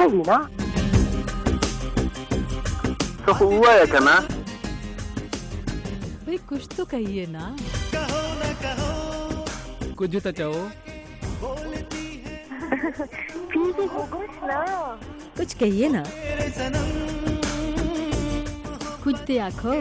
کہیے نا. تو ہوا ہے کنا بھئی کچھ تو کہیے نا. کچھ تو چاہو. کچھ کہیے نا. کچھ تو آکھو.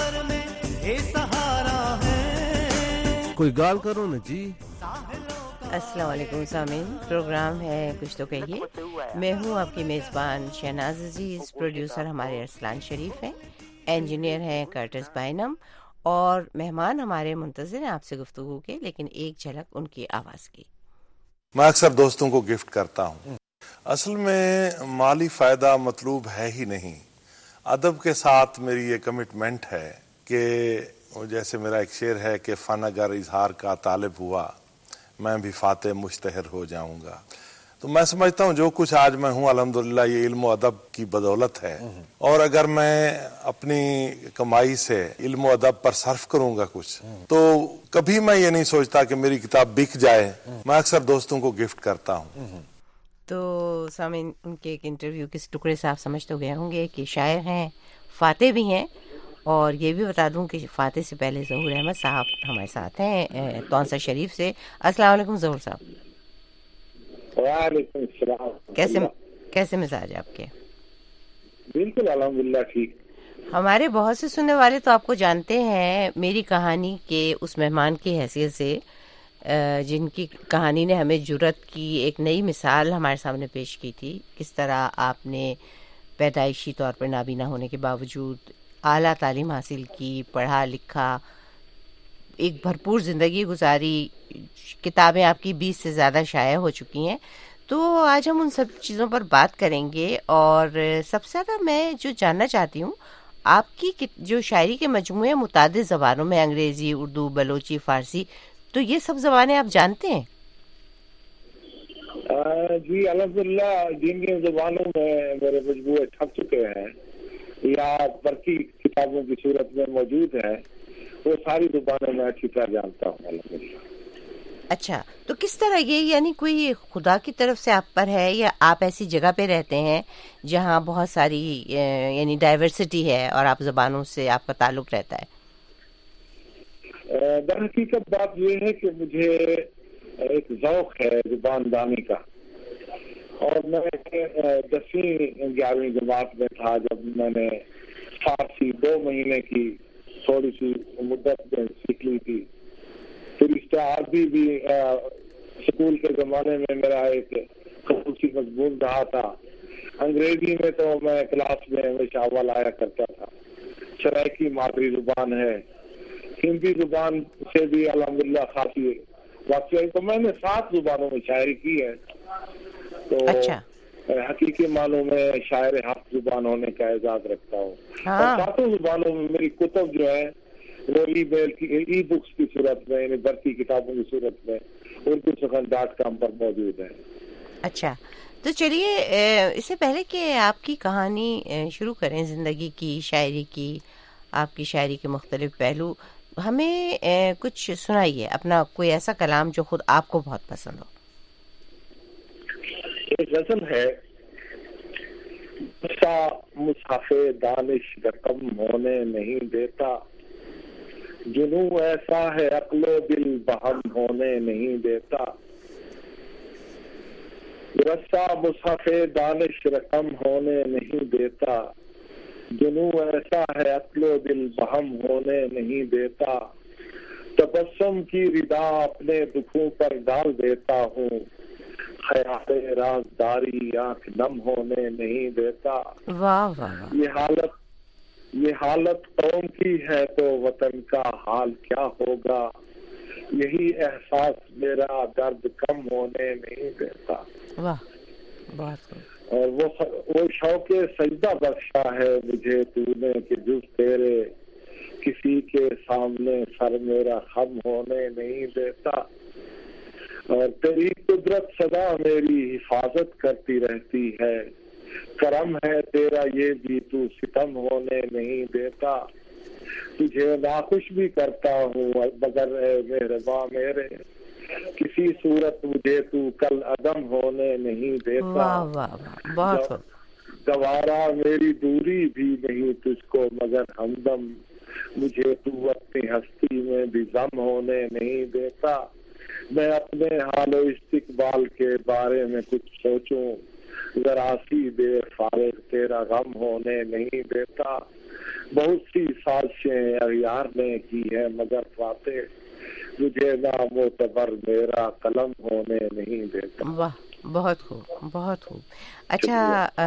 کوئی گال کرو نا جی. السلام علیکم سامعین، پروگرام ہے کچھ تو کہیے. میں ہوں آپ کی میزبان شہناز عزیز. پروڈیوسر ہمارے ارسلان شریف ہیں، انجینئر ہیں کرٹس بائنم، اور مہمان ہمارے منتظر ہیں آپ سے گفتگو کے، لیکن ایک جھلک ان کی آواز کی. میں اکثر دوستوں کو گفٹ کرتا ہوں. اصل میں مالی فائدہ مطلوب ہے ہی نہیں. ادب کے ساتھ میری یہ کمٹمنٹ ہے کہ جیسے میرا ایک شعر ہے کہ فن اگر اظہار کا طالب ہوا میں بھی فاتح مشتہر ہو جاؤں گا. تو میں سمجھتا ہوں جو کچھ آج میں ہوں الحمدللہ یہ علم و ادب کی بدولت ہے، اور اگر میں اپنی کمائی سے علم و ادب پر صرف کروں گا کچھ تو کبھی میں یہ نہیں سوچتا کہ میری کتاب بک جائے. میں اکثر دوستوں کو گفٹ کرتا ہوں. تو سامعین، ان کے ایک انٹرویو کے ٹکڑے سے آپ سمجھ تو گئے ہوں گے کہ شاعر ہیں، فاتح بھی ہیں. اور یہ بھی بتا دوں کہ فاتح سے پہلے ظہور احمد صاحب ہمارے ساتھ ہیں تونسا شریف سے. السلام علیکم ظہور صاحب. وعلیکم السلام. کیسے مزاج آپ کے؟ بالکل الحمدللہ ٹھیک. ہمارے بہت سے سننے والے تو آپ کو جانتے ہیں میری کہانی کے اس مہمان کی حیثیت سے جن کی کہانی نے ہمیں جرأت کی ایک نئی مثال ہمارے سامنے پیش کی تھی. کس طرح آپ نے پیدائشی طور پر نابینا ہونے کے باوجود اعلیٰ تعلیم حاصل کی، پڑھا لکھا، ایک بھرپور زندگی گزاری. کتابیں آپ کی 20 سے زیادہ شائع ہو چکی ہیں. تو آج ہم ان سب چیزوں پر بات کریں گے. اور سب سے زیادہ میں جو جاننا چاہتی ہوں، آپ کی جو شاعری کے مجموعے متعدد زبانوں میں، انگریزی، اردو، بلوچی، فارسی، تو یہ سب زبانیں آپ جانتے ہیں؟ جی الحمدللہ جن جن زبانوں میں میرے مجموعے چھپ چکے ہیں یا برقی کتابوں کی صورت میں موجود ہیں وہ ساری زبانیں میں اچھی طرح جانتا ہوں الحمدللہ. اچھا، تو کس طرح یہ یعنی کوئی خدا کی طرف سے آپ پر ہے یا آپ ایسی جگہ پہ رہتے ہیں جہاں بہت ساری یعنی ڈائیورسٹی ہے اور آپ زبانوں سے آپ کا تعلق رہتا ہے؟ در حقیقت بات یہ ہے کہ مجھے ایک ذوق ہے زبان دانی کا. اور میں 10ویں 11ویں جماعت میں تھا جب میں نے فارسی 2 مہینے کی تھوڑی سی مدت میں سیکھ لی تھی. پھر اس کا عربی بھی اسکول کے زمانے میں میرا ایک خصوصی مضمون رہا تھا. انگریزی میں تو میں کلاس میں ہمیشہ اول آیا کرتا تھا. سرائکی مادری زبان ہے. ہندی زبان سے بھی الحمدللہ خاصی واقعی. تو میں نے 7 زبانوں میں شاعری کی ہے. تو حقیقی معنوں میں شاعر 7 زبان ہونے کا اعزاز رکھتا ہوں. اور 7 زبانوں میں میری کتب جو ہے وہ ای بکس کی صورت میں، یعنی برقی کتابوں کی صورت میں urdu.com پر موجود ہے. اچھا، تو چلیے اس سے پہلے کہ آپ کی کہانی شروع کریں زندگی کی، شاعری کی، آپ کی شاعری کے مختلف پہلو، ہمیں کچھ سنائیے اپنا کوئی ایسا کلام جو خود آپ کو بہت پسند ہو. ایک غزل ہے، مسافر دانش رقم ہونے نہیں دیتا، جنوں ایسا ہے عقل و دل بہم ہونے نہیں دیتا. رسا مسافر دانش رقم ہونے نہیں دیتا، جنوں ایسا ہے عقل و دل بہم ہونے نہیں دیتا. تبسم کی ردا اپنے دکھوں پر ڈال دیتا ہوں، خیال رازداری آنکھ نم ہونے نہیں دیتا. واہ واہ. یہ حالت قوم کی ہے تو وطن کا حال کیا ہوگا، یہی احساس میرا درد کم ہونے نہیں دیتا. واہ، بہت. اور وہ شوق سجدہ بخشا ہے مجھے تو نے کہ جز تیرے کسی کے سامنے سر میرا خم ہونے نہیں دیتا. اور تیری قدرت سدا میری حفاظت کرتی رہتی ہے، کرم ہے تیرا یہ بھی تو ستم ہونے نہیں دیتا. تجھے ناخوش بھی کرتا ہوں مگر اے مہرباں میرے، کسی صورت مجھے تو کل عدم ہونے نہیں دیتا. واہ واہ واہ، بہت خوب. گوارا میری دوری بھی نہیں تجھ کو مگر ہمدم مجھے تو اپنی ہستی میں بھی ضم ہونے نہیں دیتا. میں اپنے حال و استقبال کے بارے میں کچھ سوچوں ذرا سی دیر فارغ تیرا غم ہونے نہیں دیتا. بہت سی سازشیں اغیار نے کی ہے مگر فاتح مجھے نامعتبر میرا قلم ہونے نہیں دیتا. واہ، بہت خوب بہت خوب. اچھا،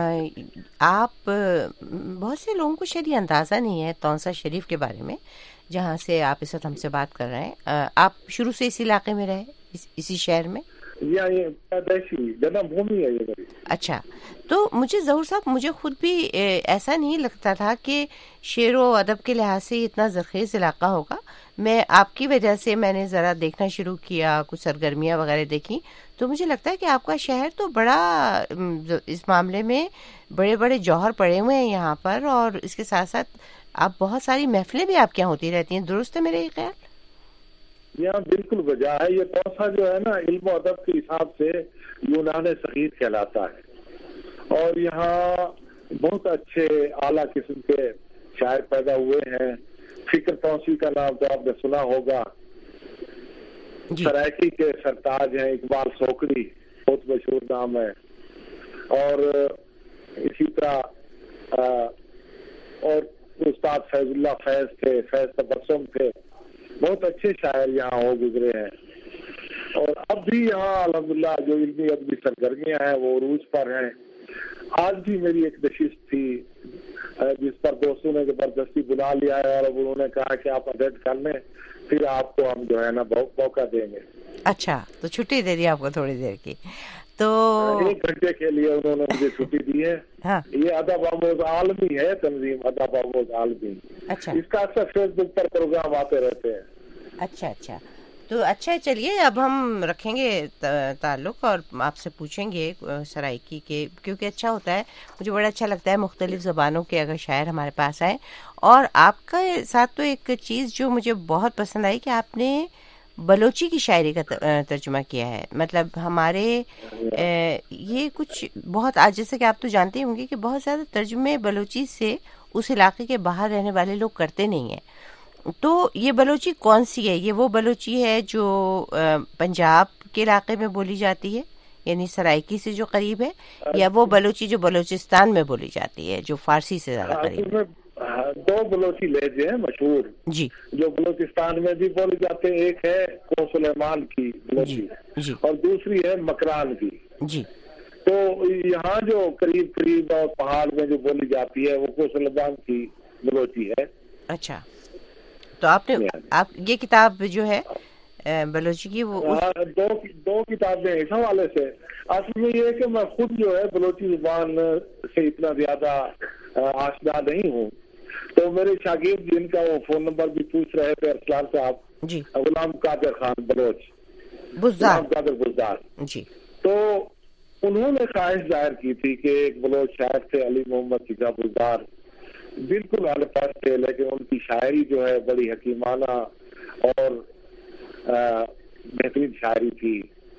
آپ بہت سے لوگوں کو شاید یہ اندازہ نہیں ہے تونسا شریف کے بارے میں، جہاں سے آپ اس وقت ہم سے بات کر رہے ہیں. آپ شروع سے اسی علاقے میں رہے، اسی شہر میں؟ یہ پیدائشی جنم بھومی ہے یہ میری. اچھا، تو مجھے ظہور صاحب، مجھے خود بھی ایسا نہیں لگتا تھا کہ شعر و ادب کے لحاظ سے اتنا زرخیز علاقہ ہوگا. میں آپ کی وجہ سے میں نے ذرا دیکھنا شروع کیا، کچھ سرگرمیاں وغیرہ دیکھی، تو مجھے لگتا ہے کہ آپ کا شہر تو بڑا اس معاملے میں بڑے بڑے جوہر پڑے ہوئے ہیں یہاں پر، اور اس کے ساتھ ساتھ آپ بہت ساری محفلیں بھی آپ کے یہاں ہوتی رہتی ہیں. درست ہے میرے خیال؟ یہاں بالکل وجہ ہے. یہ توسا جو ہے نا، علم و ادب کے حساب سے یونان صغیر کہلاتا ہے، اور یہاں بہت اچھے اعلیٰ قسم کے شاعر پیدا ہوئے ہیں. فکر توسی کا نام تو آپ نے سنا ہوگا. سرائکی کے سرتاج ہیں اقبال سوکڑی، بہت مشہور نام ہے. اور اسی طرح اور استاد فیض اللہ فیض تھے، فیض تبسم تھے. بہت اچھے شاعر یہاں ہو گزرے ہیں. اور اب بھی یہاں الحمدللہ جو علمی ادبی سرگرمیاں ہیں وہ عروج پر ہیں. آج بھی میری ایک نشست تھی جس پر دوستوں نے زبردستی بلا لیا ہے، اور انہوں نے کہا کہ آپ اٹینڈ کر لیں، پھر آپ کو ہم جو ہے نا موقع دیں گے. اچھا، تو چھٹی دے دی آپ کو تھوڑی دیر کی؟ تو 1 گھنٹے کے لیے انہوں نے مجھے چھٹی دی ہے. یہ ادب آموز عالمی ہے تنظیم، ادب آموز عالمی. اچھا، اس کا اکثر فیس بک پر پروگرام آتے رہتے ہیں. اچھا اچھا. تو اچھا، چلیے اب ہم رکھیں گے تعلق اور آپ سے پوچھیں گے سرائکی کے، کیونکہ اچھا ہوتا ہے، مجھے بڑا اچھا لگتا ہے مختلف زبانوں کے اگر شاعر ہمارے پاس آئیں. اور آپ کا ساتھ تو ایک چیز جو مجھے بہت پسند آئی کہ آپ نے بلوچی کی شاعری کا ترجمہ کیا ہے. مطلب ہمارے یہ کچھ بہت، آج جیسے کہ آپ تو جانتے ہی ہوں گے کہ بہت زیادہ ترجمے بلوچی سے اس علاقے کے باہر رہنے والے لوگ کرتے نہیں ہیں. تو یہ بلوچی کون سی ہے؟ یہ وہ بلوچی ہے جو پنجاب کے علاقے میں بولی جاتی ہے، یعنی سرائکی سے جو قریب ہے، یا وہ بلوچی جو بلوچستان میں بولی جاتی ہے جو فارسی سے زیادہ قریب ہے؟ 2 بلوچی لہجے ہیں مشہور جی، جو بلوچستان میں بھی بولے جاتے ہیں. ایک ہے کو سلیمان کی بلوچی جی، اور دوسری ہے مکران کی. جی. تو یہاں جو قریب قریب اور پہاڑ میں جو بولی جاتی ہے وہ کو سلیمان کی بلوچی ہے. اچھا، تو آپ نے یہ کتاب جو ہے بلوچی کی وہ 2 کتابیں اس حوالے سے. اصل میں یہ ہے کہ میں خود جو ہے بلوچی زبان سے اتنا زیادہ آشنا نہیں ہوں. تو میرے شاگرد جن کا وہ فون نمبر بھی پوچھ رہے تھے، ارسلان صاحب، جی، غلام قادر خان بلوچ، بزدار، غلام قادر بزدار، جی. تو انہوں نے خواہش ظاہر کی تھی کہ ایک بلوچ شاعر تھے علی محمد چچا بزدار، بالکل الفاظ تھے، لیکن ان کی شاعری جو ہے بڑی حکیمانہ اور بہترین شاعری تھی.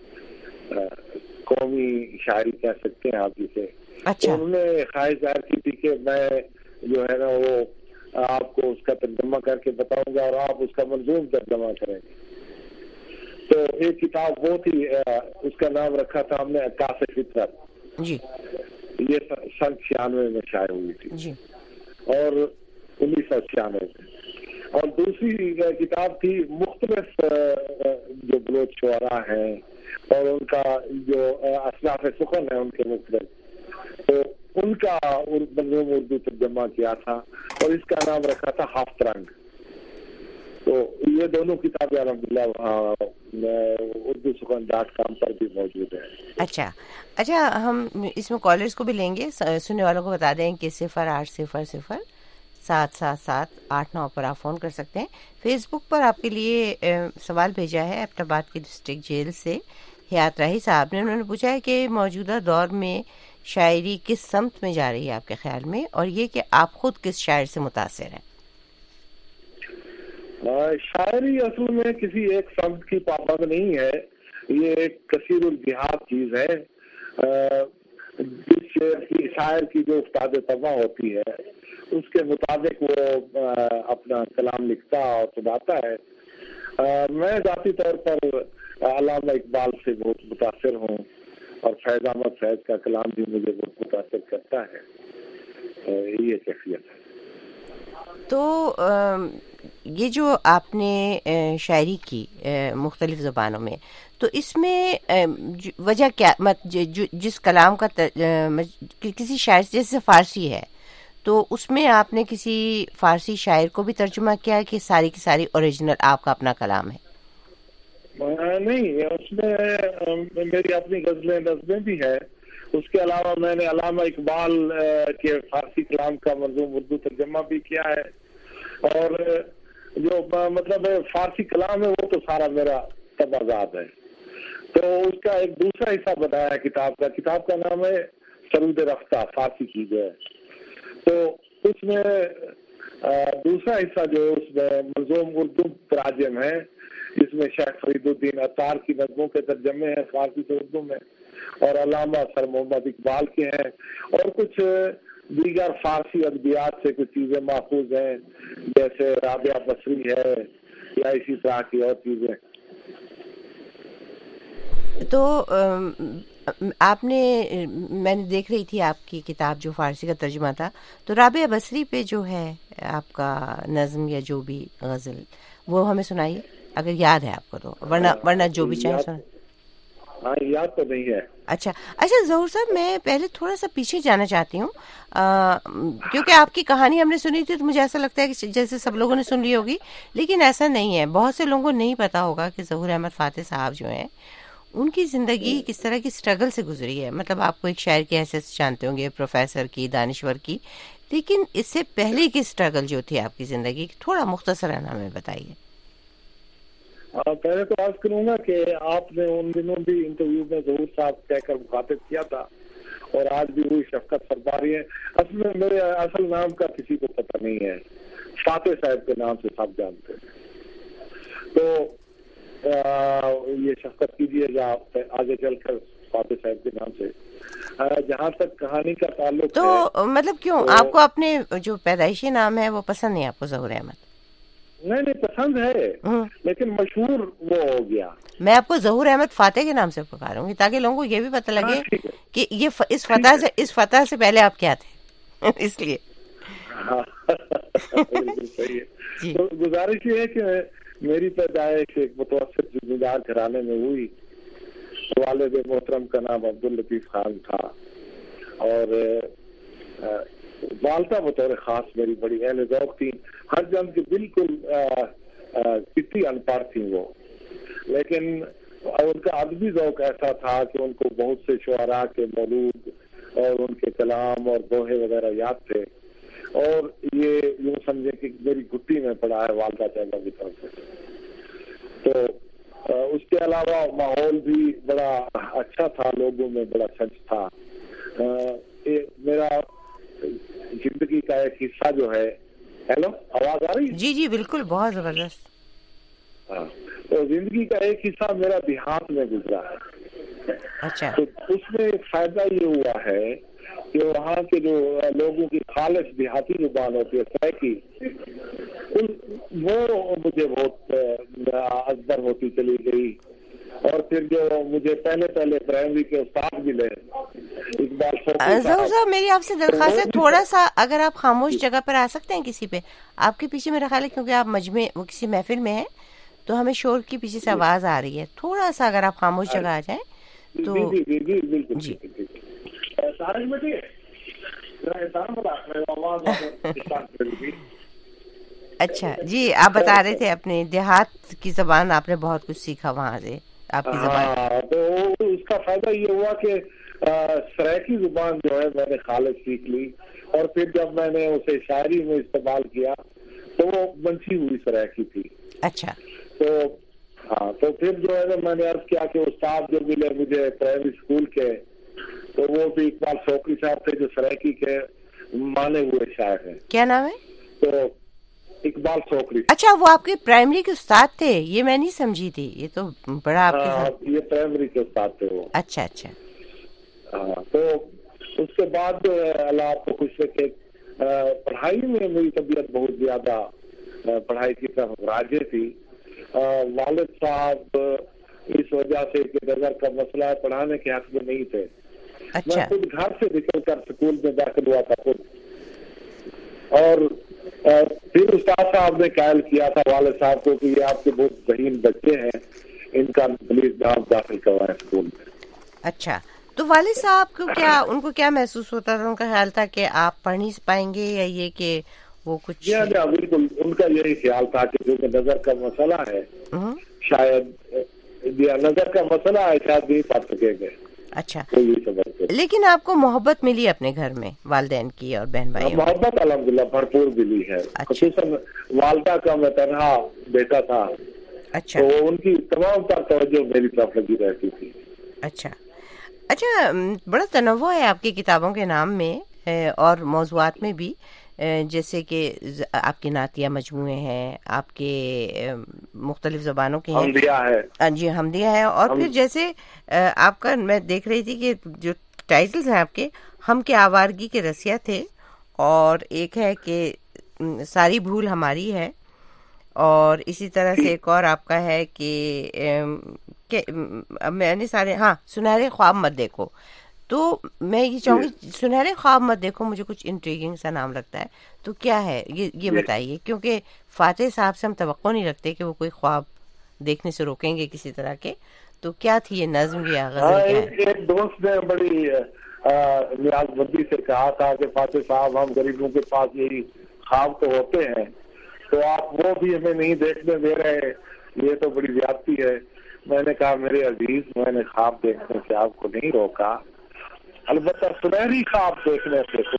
قومی شاعری کہہ سکتے ہیں آپ جسے. اچھا. انہوں نے خواہش ظاہر کی تھی کہ میں جو ہے نا وہ آپ کو اس کا ترجمہ کر کے بتاؤں گا اور آپ اس کا منظوم ترجمہ کریں گے. تو ایک کتاب وہ تھی، اس کا نام رکھا تھا ہم نے عکاس فطرت. جی. یہ 96 میں شائع ہوئی تھی. جی. اور 1996 میں. اور دوسری کتاب تھی مختلف جو بلوچ شعراء ہیں اور ان کا جو اصناف سخن ہیں ان کے مختلف، تو ان کا منظوم اردو ترجمہ کیا تھا اور اس کا نام رکھا تھا ہفت رنگ. تو یہ دونوں کتابیں الحمدللہ urdu.com پر بھی موجود ہیں. اچھا اچھا، ہم اس میں کالرز کو بھی لیں گے. سننے والوں کو بتا دیں کہ 0800-777-889 پر آپ فون کر سکتے ہیں. فیس بک پر آپ کے لیے سوال بھیجا ہے ایبٹ آباد کی ڈسٹرکٹ جیل سے حیات راہی صاحب نے. انہوں نے پوچھا ہے کہ موجودہ دور میں شاعری کس سمت میں جا رہی ہے آپ کے خیال میں، اور یہ کہ آپ خود کس شاعر سے متاثر ہیں؟ شاعری اصل میں کسی ایک سمت کی پابند نہیں ہے. یہ ایک کثیر الجہاد چیز ہے. جس شاعر کی جو افتاد طبع ہوتی ہے اس کے مطابق وہ اپنا کلام لکھتا اور سناتا ہے. میں ذاتی طور پر علامہ اقبال سے بہت متاثر ہوں اور فیض احمد فیض کا کلام بھی مجھے بہت متاثر کرتا ہے. یہ کیفیت ہے. تو یہ جو آپ نے شاعری کی مختلف زبانوں میں، تو اس میں وجہ کیا، جس کلام کا کسی شاعر جیسے فارسی ہے تو اس میں آپ نے کسی فارسی شاعر کو بھی ترجمہ کیا ہے کہ ساری کی ساری اوریجنل آپ کا اپنا کلام ہے؟ نہیں، اس میں میری اپنی غزلیں نظمیں بھی ہے. اس کے علاوہ میں نے علامہ اقبال کے فارسی کلام کا منظوم اردو ترجمہ بھی کیا ہے. اور جو مطلب فارسی کلام ہے وہ تو سارا میرا تبادات ہے. تو اس کا ایک دوسرا حصہ بتایا ہے کتاب کا نام ہے سرود رفتہ، فارسی کی جو ہے. تو اس میں دوسرا حصہ جو اس میں منظوم اردو تراجم ہے، جس میں شیخ فرید الدین عطار کی نظموں کے ترجمے ہیں فارسی سے اردو میں، اور علامہ سر محمد اقبال کے ہیں، اور کچھ دیگر فارسی ادبیات سے کچھ چیزیں محفوظ ہیں جیسے رابعہ بصری ہے یا اسی طرح کی اور چیزیں. تو آپ نے، میں نے دیکھ رہی تھی آپ کی کتاب جو فارسی کا ترجمہ تھا، تو رابعہ بصری پہ جو ہے آپ کا نظم یا جو بھی غزل وہ ہمیں سنائیے اگر یاد ہے آپ کو تو، ورنہ جو بھی چاہے سنائیں. ہاں، یاد تو نہیں ہے. اچھا ظہور صاحب، میں پہلے تھوڑا سا پیچھے جانا چاہتی ہوں کیونکہ آپ کی کہانی ہم نے سنی تھی تو مجھے ایسا لگتا ہے کہ جیسے سب لوگوں نے سن لی ہوگی، لیکن ایسا نہیں ہے. بہت سے لوگوں کو نہیں پتا ہوگا کہ ظہور احمد فاتح صاحب جو ہیں ان کی زندگی کس طرح کی اسٹرگل سے گزری ہے. مطلب آپ کو ایک شاعر کی حیثیت سے جانتے ہوں گے، پروفیسر کی، دانشور کی، لیکن اس سے پہلے کی اسٹرگل جو تھی آپ کی زندگی تھوڑا مختصراً ہمیں بتائیے. پہلے تو عرض کروں گا کہ آپ نے ان دنوں بھی انٹرویو میں ظہور صاحب کہہ کر مخاطب کیا تھا، اور آج بھی وہی شفقت فرماری ہے. اصل میں میرے اصل نام کا کسی کو پتہ نہیں ہے، فاتح صاحب کے نام سے سب جانتے ہیں. تو یہ شفقت کیجیے گا آپ آگے چل کر فاتح صاحب کے نام سے. جہاں تک کہانی کا تعلق تو مطلب کیوں آپ کو اپنے جو پیدائشی نام ہے وہ پسند نہیں آپ کو ظہور احمد؟ نہیں، پسند ہے لیکن مشہور وہ ہو گیا. میں آپ کو ظہور احمد فاتح کے نام سے پکاروں گی تاکہ لوگوں کو یہ بھی پتہ لگے کہ یہ اس فتح سے پہلے آپ کیا تھے. اس لیے صحیح ہے. تو گزارش یہ ہے کہ میری پیدائش ایک متوسط ذمہ دار گھرانے میں ہوئی. والد محترم کا نام عبداللطیف خان تھا، اور والدہ بطور خاص میری بڑی اہل ذوق تھی. ہر جان کی بالکل کتنی ان پڑھ تھی وہ، لیکن ان کا ادبی ذوق ایسا تھا کہ ان کو بہت سے شعراء کے مولود اور ان کے کلام اور دوہے وغیرہ یاد تھے. اور یہ یوں سمجھے کہ میری گھٹی میں پڑا ہے والدہ چاچا کی طرف سے. تو اس کے علاوہ ماحول بھی بڑا اچھا تھا، لوگوں میں بڑا سچ تھا. میرا زندگی کا ایک حصہ جو ہے، ہیلو آواز آ رہی ہے؟ جی بالکل، بہت زبردست. تو زندگی کا ایک حصہ میرا دیہات میں گزرا ہے. اچھا. تو اس میں فائدہ یہ ہوا ہے کہ وہاں کے جو لوگوں کی خالص دیہاتی زبان ہوتی ہے سرائکی، وہ مجھے بہت ازبر ہوتی چلی گئی. اور پھر جو مجھے پہلے پرائمری کے استاد ملے، اقبال ظہور صاحب میری آپ سے درخواست ہے تھوڑا سا اگر آپ خاموش جگہ پر آ سکتے ہیں کسی پہ. آپ کے پیچھے میرا خیال ہے کیونکہ آپ مجمع وہ کسی محفل میں ہیں تو ہمیں شور کی پیچھے سے آواز آ رہی ہے. تھوڑا سا اگر آپ خاموش جگہ آ جائیں تو. جی اچھا جی، آپ بتا رہے تھے اپنے دیہات کی زبان آپ نے بہت کچھ سیکھا وہاں سے آپ کی زبان. تو اس کا فائدہ یہ ہوا کہ سرائکی زبان جو ہے میں نے خالص سیکھ لی، اور پھر جب میں نے اسے شاعری میں استعمال کیا تو وہ بنسی ہوئی سرائکی تھی. اچھا. تو پھر جو ہے میں نے عرض کیا کہ استاد جو ملے مجھے پرائمری اسکول کے، تو وہ بھی اقبال شوقی صاحب تھے جو سرائکی کے مانے ہوئے شاعر ہیں. کیا نام ہے؟ تو اقبال سوکری. اچھا وہ آپ کے پرائمری کے استاد تھے؟ یہ میں نہیں سمجھی تھی، یہ تو بڑا آپ کے ساتھ. یہ پرائمری کے استاد تھے وہ. اچھا اچھا. تو اس کے بعد اللہ آپ کو خوش رکھے، پڑھائی میں میری طبیعت بہت زیادہ پڑھائی کی طرف راجے تھی. والد صاحب اس وجہ سے کہ نظر کا مسئلہ ہے پڑھانے کے حق میں نہیں تھے. میں خود گھر سے نکل کر اسکول میں داخل ہوا تھا خود، اور پھر استاد صاحب نے قائل کیا تھا والد صاحب کو کہ یہ آپ کے بہت ذہین بچے ہیں، ان کا پلیز نام داخل کروائیں اسکول میں. اچھا، تو والد صاحب کو کیا، ان کو کیا محسوس ہوتا تھا؟ ان کا خیال تھا کہ آپ پڑھ نہیں پائیں گے، یا یہ کہ وہ کچھ؟ بالکل ان کا یہی خیال تھا کہ کیونکہ نظر کا مسئلہ ہے، شاید نظر کا مسئلہ ہے، شاید نہیں پڑھ سکیں گے. اچھا، لیکن آپ کو محبت ملی اپنے گھر میں والدین کی اور بہن بھائی؟ محبت الحمدللہ بھرپور ملی ہے. خصوصاً والدہ کا میں تنہا بیٹا تھا. اچھا، تو ان کی تمام تر توجہ میری طرف لگی رہتی تھی. اچھا اچھا. بڑا تنوع ہے آپ کی کتابوں کے نام میں اور موضوعات میں بھی، جیسے کہ آپ کے نعتیہ مجموعے ہیں، آپ کے مختلف زبانوں کے ہیں. حمدیہ ہے. جی حمدیہ ہے. اور پھر جیسے آپ کا میں دیکھ رہی تھی کہ جو ٹائٹلز ہیں آپ کے، ہم کے آوارگی کے رسیا تھے، اور ایک ہے کہ ساری بھول ہماری ہے، اور اسی طرح سے ایک اور آپ کا ہے کہ میں نے سارے، ہاں سنہرے خواب مت دیکھو. تو میں یہ چاہوں گی سنہرے خواب مت دیکھو، مجھے کچھ انٹریگنگ سا نام لگتا ہے، تو کیا ہے یہ بتائیے، کیونکہ فاتح صاحب سے ہم توقع نہیں رکھتے کہ وہ کوئی خواب دیکھنے سے روکیں گے کسی طرح کے. تو کیا تھی یہ نظم یا غزل کیا ہے؟ ایک دوست نے بڑی نیاز بندی سے کہا تھا کہ فاتح صاحب ہم غریبوں کے پاس یہی خواب تو ہوتے ہیں، تو آپ وہ بھی ہمیں نہیں دیکھنے دے رہے، یہ تو بڑی زیادتی ہے. میں نے کہا میرے عزیز، میں نے خواب دیکھنے سے آپ کو نہیں روکا، البتہ سنہری خواب دیکھنے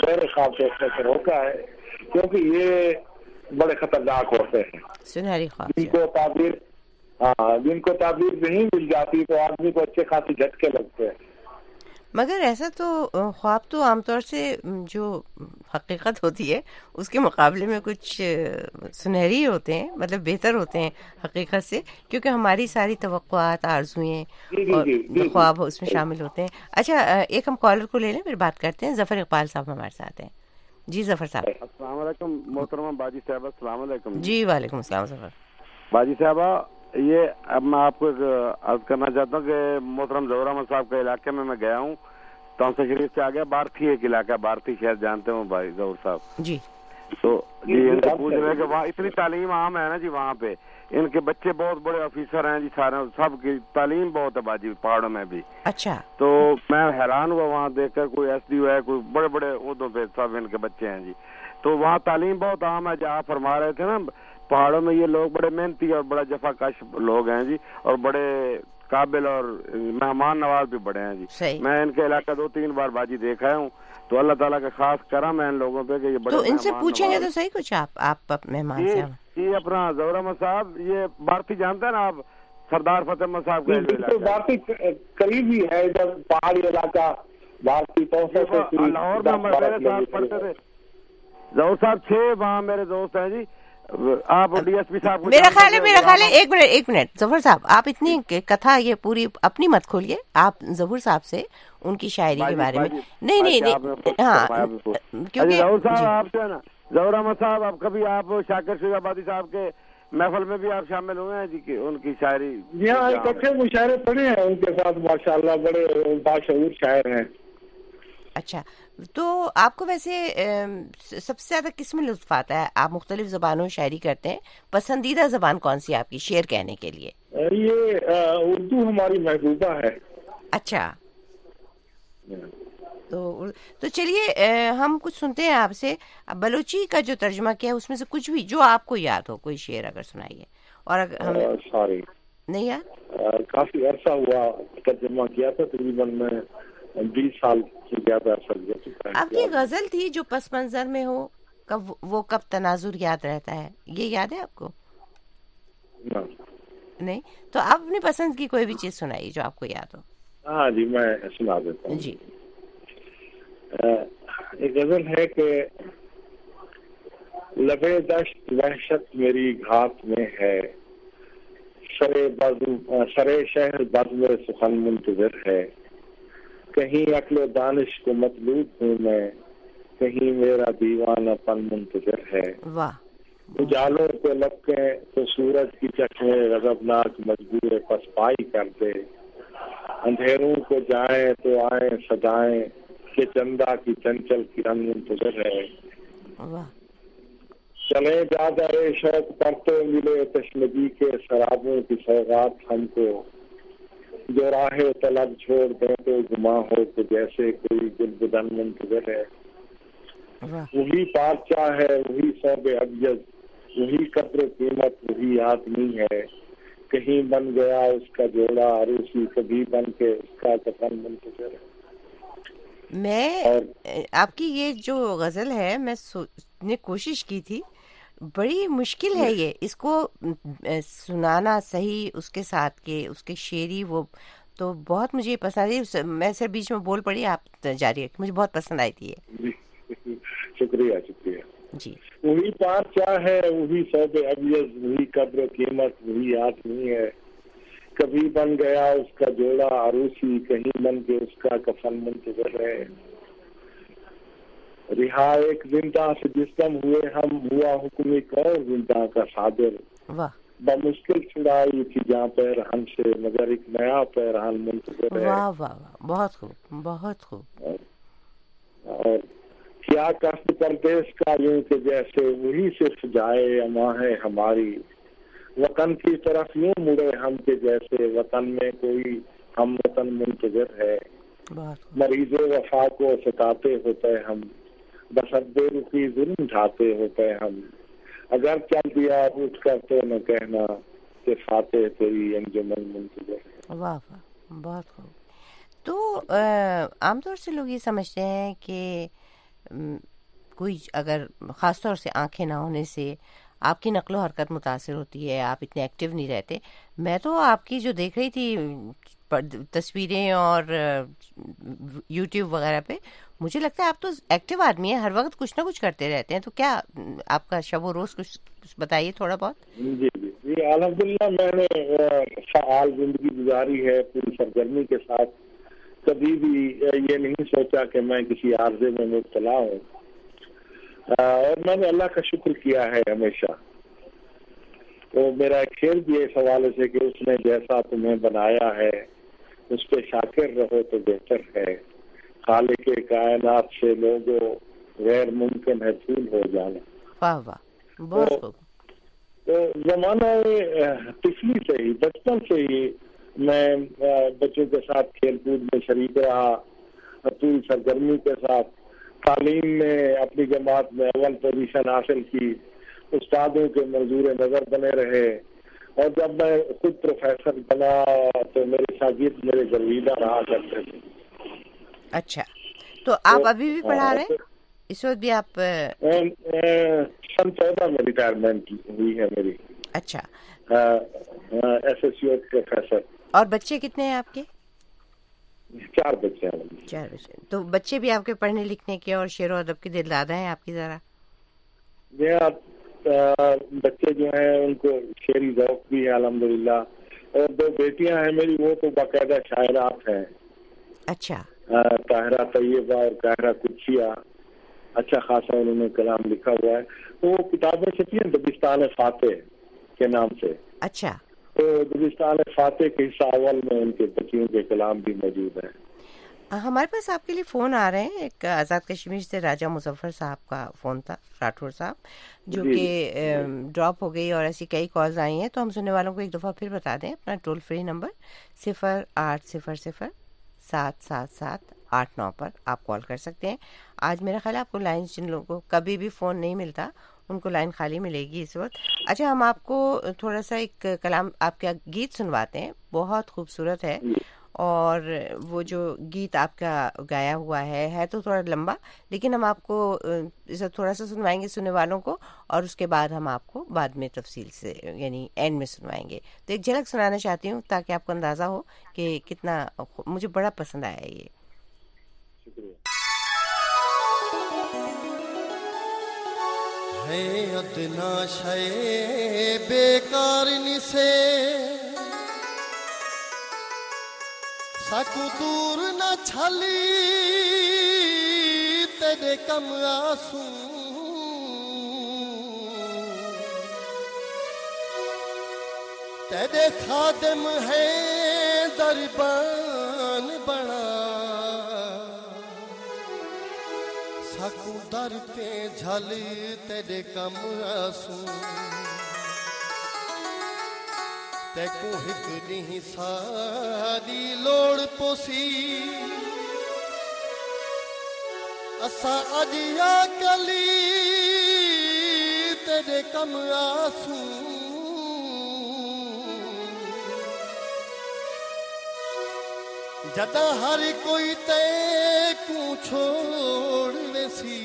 سے روکا ہے، کیونکہ یہ بڑے خطرناک ہوتے ہیں. سنہری خواب جن کو تعبیر نہیں مل جاتی تو آدمی کو اچھے خاصی جھٹکے لگتے ہیں. مگر ایسا تو خواب تو عام طور سے جو حقیقت ہوتی ہے اس کے مقابلے میں کچھ سنہری ہوتے ہیں، مطلب بہتر ہوتے ہیں حقیقت سے، کیونکہ ہماری ساری توقعات، آرزوئیں اور خواب اس میں شامل ہوتے ہیں. اچھا، ایک ہم کالر کو لے لیں پھر بات کرتے ہیں. ظفر اقبال صاحب ہمارے ساتھ ہیں. جی ظفر صاحب. السلام علیکم محترمہ باجی صاحبہ. السلام علیکم. جی وعلیکم السلام ظفر. باجی صاحبہ، یہ اب میں آپ کو عرض کرنا چاہتا ہوں کہ محترم ظہور احمد صاحب کے علاقے میں گیا ہوں، تونسا شریف سے آگیا. بارتھی ایک علاقہ، بارتھی شہر جانتے ہوں بھائی ظہور صاحب؟ جی. تو جی ان سے پوچھ رہے کہ وہاں اتنی تعلیم عام ہے نا جی، وہاں پہ ان کے بچے بہت بڑے آفیسر ہیں جی، سارے سب کی تعلیم بہت ہے باجی پہاڑوں میں بھی. اچھا. تو میں حیران ہوا وہاں دیکھ کر، کوئی ایس ڈی او ہے، کوئی بڑے بڑے عہدوں پہ سب ان کے بچے ہیں جی. تو وہاں تعلیم بہت عام ہے. جہاں فرما رہے تھے نا پہاڑوں میں یہ لوگ بڑے محنتی اور بڑا جفا کش لوگ ہیں جی، اور بڑے قابل اور مہمان نواز بھی بڑے ہیں جی. میں ان کے علاقہ 2-3 بار باجی دیکھا ہوں، تو اللہ تعالیٰ کا خاص کرم ہے ان لوگوں پہ کہ یہ بڑے. تو ان سے پوچھیں گے تو صحیح کچھ آپ مہمان سے. یہ اپنا ظہور احمد صاحب، یہ بارتی جانتے ہیں نا آپ، سردار فتح احمد صاحب کا بارتی قریب ہی ہے، ادھر پہاڑی علاقہ بارتی. لاہور میں میرے ساتھ پڑھتے تھے ظہور صاحب. 6 وہاں میرے دوست ہیں جی. آپ ڈی ایس پی صاحب، میرا خیال ہے ایک منٹ ظفر صاحب، آپ اتنی کتھا یہ پوری اپنی مت کھولیے. آپ ظہور صاحب سے ان کی شاعری کے بارے میں نہیں ہاں، کیونکہ ظہور صاحب آپ سے نا، ظہور احمد صاحب آپ کبھی آپ شاکر شیخ آبادی صاحب کے محفل میں بھی آپ شامل ہوئے ہیں جی کہ ان کی شاعری؟ جی ہاں، ایک اچھے مشاعرے پڑے ہیں ان کے ساتھ ماشاءاللہ، بڑے باشعور شاعر ہیں. اچھا، تو آپ کو ویسے سب سے زیادہ کس میں لطف آتا ہے؟ آپ مختلف زبانوں میں شاعری کرتے ہیں، پسندیدہ زبان کون سی آپ کی شعر کہنے کے لیے؟ یہ اردو ہماری محبوبہ ہے. اچھا، تو چلیے ہم کچھ سنتے ہیں آپ سے. بلوچی کا جو ترجمہ کیا ہے اس میں سے کچھ بھی جو آپ کو یاد ہو، کوئی شعر اگر سنائیے. اور ہمیں نہیں یاد؟ کافی عرصہ ہوا ترجمہ کیا تھا، تقریباً میں 20 سال سے زیادہ عرصہ گیا. آپ کی غزل تھی جو پس منظر میں ہو، کب تناظر یاد رہتا ہے، یہ یاد ہے آپ کو؟ نہیں تو آپ اپنی پسند کی کوئی بھی چیز سنائیے جو آپ کو یاد ہو. ہاں جی، میں سنا دیتا ہوں. جی. ایک غزل ہے کہ لبے دشت وحشت میری گھات میں ہے، سرے شہر بزم سخن منتظر ہے، کہیں عقل و دانش کو مطلوب ہوں میں، کہیں میرا دیوانہ پن منتظر ہے۔ واہ، اجالوں کو لپکیں تو سورج کی چشمے غضبناک مجبور پسپائی کر دے، اندھیروں کو جائیں تو آئیں سجائیں کہ چندہ کی چنچل کرن منتظر ہے۔ واہ، چلے جادۂ شوق پر تو ملے تشنگی کے شرابوں کی سوغات ہم کو، جو راہ طلب چھوڑ دیں تو گما ہو کہ جیسے کوئی گلبدن منتظر ہے۔ وہی پارچہ ہے، وہی صوب ابیض، وہی قدر و قیمت، وہی آدمی ہے، کہیں بن گیا اس کا جوڑا عروسی، کبھی بن کے اس کا کفن منتظر ہے۔ میں آپ کی یہ جو غزل ہے میں نے کوشش کی تھی، بڑی مشکل ہے یہ، اس کو سنانا صحیح اس کے ساتھ کے اس کے شعری، وہ تو بہت مجھے پسند آئی۔ میں صرف بیچ میں بول پڑی، آپ جاری رکھیں، مجھے بہت پسند آئی تھی یہ۔ شکریہ شکریہ جی، وہی پارچہ ہے، وہی صوب ابیض، وہی قدر و قیمت، وہی آدمی ہے، کبھی بن گیا اس کا جوڑا عروسی، کہیں بن کے اس کا کفن منتظر ہے۔ رہا ایک زندہ سے جسم ہوئے ہم، ہوا حکم ایک اور زندہ کا صادر، واہ بمشکل چھڑائی تھی جہاں پیرہن سے، مگر ایک نیا پیرہن منتظر ہے۔ واہ واہ واہ، بہت خوب، بہت خوب۔ اور کیا کشت پردیس کا یوں کہ جیسے وہی صرف جائے اما ہے ہماری، وطن کی طرف یوں مڑے ہم کہ جیسے وطن میں کوئی ہم وطن منتظر ہے۔ بہت خوب۔ مریض وفا کو ستاتے ہوتے ہم، بس بے رخی ظلم ڈھاتے ہوتے ہم، اگر چل دیا اٹھ کر تو نہ کہنا کہ فاتح تیری انجمن منتظر ہے۔ واہ واہ، بہت خوب۔ تو عام طور سے لوگ یہ سمجھتے ہیں کہ کوئی اگر خاص طور سے آنکھیں نہ ہونے سے آپ کی نقل و حرکت متاثر ہوتی ہے، آپ اتنے ایکٹیو نہیں رہتے۔ میں تو آپ کی جو دیکھ رہی تھی تصویریں اور یوٹیوب وغیرہ پہ، مجھے لگتا ہے آپ تو ایکٹیو آدمی ہیں، ہر وقت کچھ نہ کچھ کرتے رہتے ہیں۔ تو کیا آپ کا شب و روز کچھ بتائیے تھوڑا بہت۔ جی جی جی، الحمدللہ میں نے فعال زندگی گزاری ہے پوری سرگرمی کے ساتھ، کبھی بھی یہ نہیں سوچا کہ میں کسی عارضے میں مبتلا ہوں، اور میں نے اللہ کا شکر کیا ہے ہمیشہ۔ تو میرا ایک شعر بھی اس حوالے سے کہ اس نے جیسا تمہیں بنایا ہے اس پہ شاکر رہو تو بہتر ہے، خالق کائنات سے لوگوں غیر ممکن ہے پھول ہو جانا۔ واہ واہ، بہت خوب۔ تو زمانہ طفلی سے ہی، بچپن سے ہی میں بچوں کے ساتھ کھیل کود میں شریک رہا، پوری سرگرمی کے ساتھ تعلیم میں اپنی جماعت میں اول پوزیشن حاصل کی، استادوں کے منظور نظر بنے رہے، اور جب میں خود پروفیسر بنا تو میرے شاگرد میرے گرویدہ رہا کرتے تھے۔ اچھا، تو آپ ابھی بھی پڑھا رہے ہیں اس وقت بھی؟ آپ سن 14 میں ریٹائرمنٹ ہوئی ہے میری۔ اچھا، ایسوسیٹ پروفیسر۔ اور بچے کتنے ہیں آپ کے؟ 4 بچے ہیں۔ 4 بچے۔ تو بچے بھی آپ کے پڑھنے لکھنے کے اور شعر و ادب کے دل دادا ہیں آپ کی؟ ذرا بچے جو ہیں ان کو شعری ذوق بھی ہے الحمدللہ، اور 2 بیٹیاں ہیں میری، وہ تو باقاعدہ شاعرات ہیں۔ اچھا، طاہرہ طیبہ اور طاہرہ کچھیا، اچھا خاصا انہوں نے کلام لکھا ہوا ہے۔ تو وہ کتابیں چھپی ہیں دبستان فاتح کے نام سے۔ اچھا، تو دبستان فاتح کے حصہ اول میں ان کے بچیوں کے کلام بھی موجود ہیں۔ ہمارے پاس آپ کے لیے فون آ رہے ہیں، ایک آزاد کشمیر سے راجہ مظفر صاحب کا فون تھا، راٹھور صاحب، جو کہ ڈراپ ہو گئی، اور ایسی کئی کالز آئی ہیں۔ تو ہم سننے والوں کو ایک دفعہ پھر بتا دیں اپنا ٹول فری نمبر 0800-777-889 پر آپ کال کر سکتے ہیں۔ آج میرا خیال ہے آپ کو لائن، جن لوگوں کو کبھی بھی فون نہیں ملتا ان کو لائن خالی ملے گی اس وقت۔ اچھا، ہم آپ کو تھوڑا سا ایک کلام، آپ کا گیت سنواتے ہیں، بہت خوبصورت ہے، اور وہ جو گیت آپ کا گایا ہوا ہے تو تھوڑا لمبا، لیکن ہم آپ کو اسے تھوڑا سا سنوائیں گے سننے والوں کو، اور اس کے بعد ہم آپ کو بعد میں تفصیل سے یعنی اینڈ میں سنوائیں گے۔ تو ایک جھلک سنانا چاہتی ہوں تاکہ آپ کو اندازہ ہو کہ کتنا مجھے بڑا پسند آیا یہ۔ شکریہ۔ ہے ادنا شے بیکار نسے ساکو دور نہ چھلی تیرے کم آسوں تیرے خادم ہیں دربان بنا ساکو در پہ جھلی تیرے کم آسوں تے کو ہک نہیں ساری لوڑ پوسی اسا اجیا کلی تیرے کم آسوں جدا ہر کوئی تے کو چھوڑ ویسی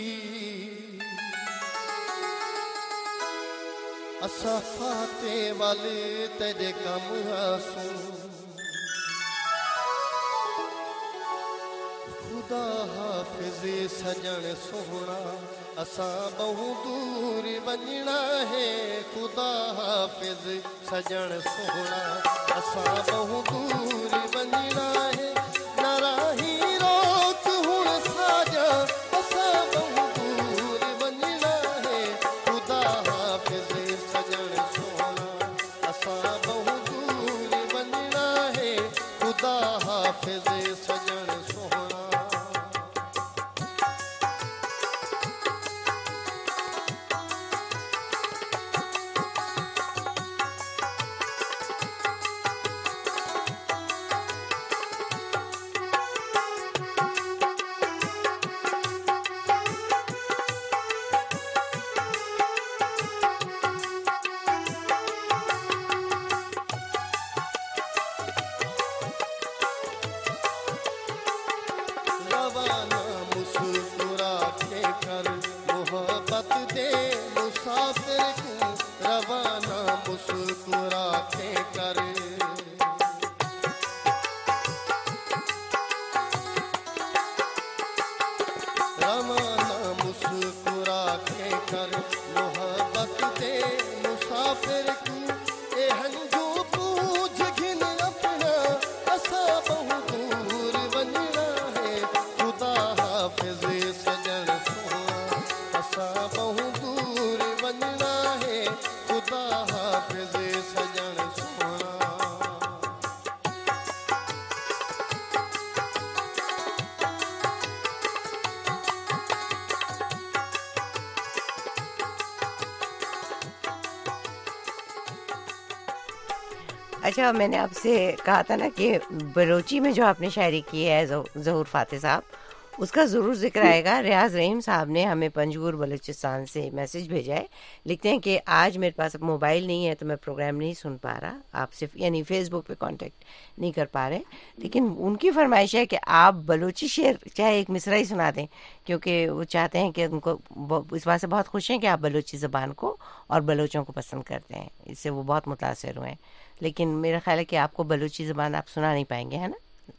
اسا فاتے والے تیرے کم آسوں خدا حافظ سجن سونا اسا بہو دور بننا ہے خدا حافظ سجن سونا اسا بہو دور بننا ہے نہ راہی روک ہن ساجا اسا بہو دور بننا ہے خدا حافظ سجن سونا اسا بہو دور بننا ہے خدا حافظ سجن سونا اچھا میں نے آپ سے کہا تھا نا کہ بلوچی میں جو آپ نے شاعری کی ہے ظہور فاتح صاحب اس کا ضرور ذکر آئے گا. ریاض رحیم صاحب نے ہمیں پنجگور بلوچستان سے میسج بھیجا ہے, لکھتے ہیں کہ آج میرے پاس موبائل نہیں ہے تو میں پروگرام نہیں سن پا رہا, آپ صرف یعنی فیس بک پہ کانٹیکٹ نہیں کر پا رہے, لیکن ان کی فرمائش ہے کہ آپ بلوچی شعر چاہے ایک مصرع ہی سنا دیں, کیونکہ وہ چاہتے ہیں کہ ان کو اس بات سے بہت خوش ہیں کہ آپ بلوچی زبان کو اور بلوچوں کو پسند کرتے ہیں, اس سے وہ بہت متاثر ہوئے ہیں. لیکن میرا خیال ہے کہ آپ کو بلوچی زبان آپ سنا نہیں پائیں گے, ہے نا؟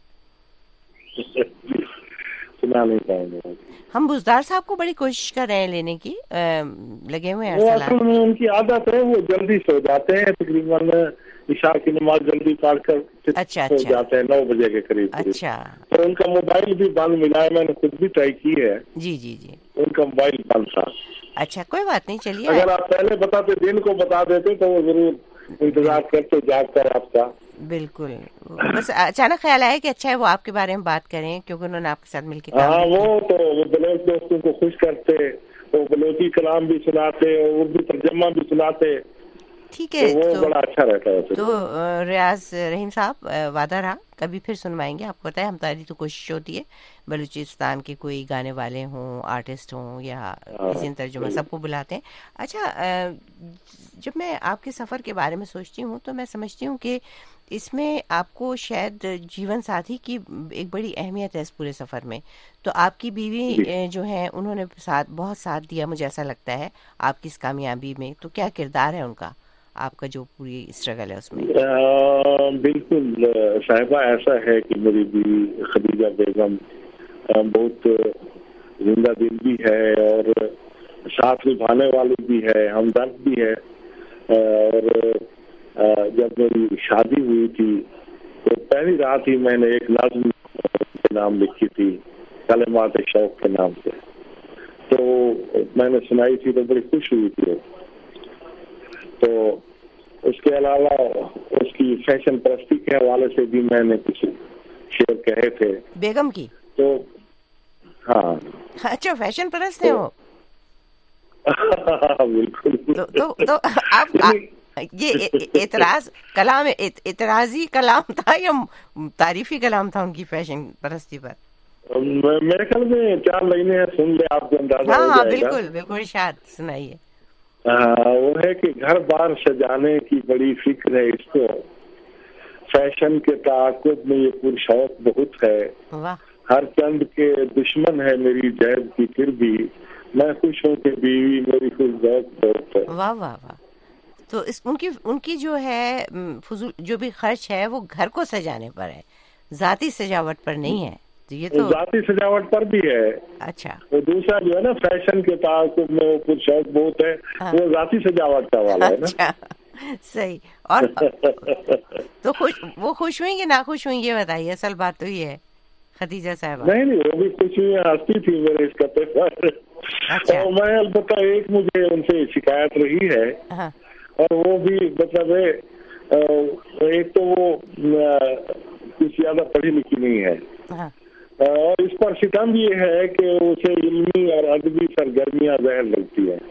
سنا نہیں پائیں گے. ہم بزدار صاحب کو بڑی کوشش کر رہے ہیں لینے کی, لگے ہوئے ہیں. وہ اصل میں ان کی عادت ہے, وہ جلدی سو جاتے ہیں, تقریباً عشاء کی نماز جلدی پڑھ کر سو جاتے ہیں 9 بجے کے قریب. اچھا, تو ان کا موبائل بھی بند ملا ہے, میں نے خود بھی ٹرائی کی ہے. جی جی جی, ان کا موبائل بند تھا. اچھا کوئی بات نہیں, چلیے اگر آپ پہلے بتاتے دن کو بتا دیتے تو وہ ضرور انتظار کرتے جاگ کر آپ کا. بالکل, بس اچانک خیال آیا کہ اچھا ہے وہ آپ کے بارے میں بات کریں, کیونکہ انہوں نے آپ کے ساتھ مل کے ہاں وہ تو وہ بلوچ دوستوں کو خوش کرتے, وہ بلوچی کلام بھی سناتے اور اردو ترجمہ بھی سناتے. ٹھیک ہے, وہ بڑا اچھا رہتا ہے. تو ریاض رحیم صاحب وعدہ رہا کبھی پھر سنوائیں گے. آپ کو پتہ ہے ہماری تو کوشش ہوتی ہے بلوچستان کے کوئی گانے والے ہوں, آرٹسٹ ہوں یا کسی ترجمہ, سب کو بلاتے ہیں. اچھا, جب میں آپ کے سفر کے بارے میں سوچتی ہوں تو میں سمجھتی ہوں کہ اس میں آپ کو شاید جیون ساتھی کی ایک بڑی اہمیت ہے اس پورے سفر میں. تو آپ کی بیوی جو ہیں انہوں نے بہت ساتھ دیا, مجھے ایسا لگتا ہے آپ کی اس کامیابی میں. تو کیا کردار ہے ان کا, آپ کا جو پوری اسٹرگل ہے اس میں؟ بالکل صاحبہ, ایسا ہے کہ میری بیوی خدیجہ بیگم بہت زندہ دل بھی ہے, اور साथ निभाने वाली भी है, हमदर्द भी है। और जब मेरी शादी हुई थी तो पहली रात ही मैंने एक नज़्म के नाम लिखी थी, कलमात शौक के नाम से, तो मैंने सुनाई थी तो बड़ी खुश हुई थी। तो उसके अलावा उसकी फैशन परस्ती के हवाले से भी मैंने कुछ शेर कहे थे बेगम की। तो हाँ, अच्छा, फैशन परस्त है वो। बिल्कुल। तो आप ये एतराज कलाम, एतराजी कलाम था या तारीफी कलाम था उनकी फैशन परस्ती पर? मेरे ख्याल में 4 लाइनें हैं, सुन ले आपको अंदाजा हो जाएगा। बिल्कुल बिल्कुल, इरशाद सुनाइए। वो है कि घर बार सजाने की बड़ी फिक्र है इसको, फैशन के ताक़ुब में ये पुरशौक बहुत है। वाह। हर चंद के दुश्मन है मेरी जैब की, फिर भी मैं खुश हूँ कि बीवी मेरी खुश बहुत है। वाह वाह वाह। तो इस उनकी जो है फजूल जो भी खर्च है वो घर को सजाने पर है, जाती सजावट पर नहीं है। तो ये तो जाती सजावट पर भी है। अच्छा। वो दूसरा जो है ना, फैशन के ताक़ुब में वो पुरशौक बहुत है, वो जाती सजावट का वाला है ना। अच्छा, सही। और तो वो खुश हुई कि ना खुश हुई, ये बताइए। असल बात तो ये है खदीजा साहब। नहीं, वो भी खुश हुई, हंसती थी मेरे इस कते पर। अच्छा। और मैं अलबत्ता एक मुझे उनसे शिकायत रही है। हाँ। और वो भी मतलब एक तो वो कुछ ज्यादा पढ़ी लिखी नहीं है। हाँ। और इस पर सितम ये है कि उसे इल्मी और अदबी सरगर्मियां जहर लगती है।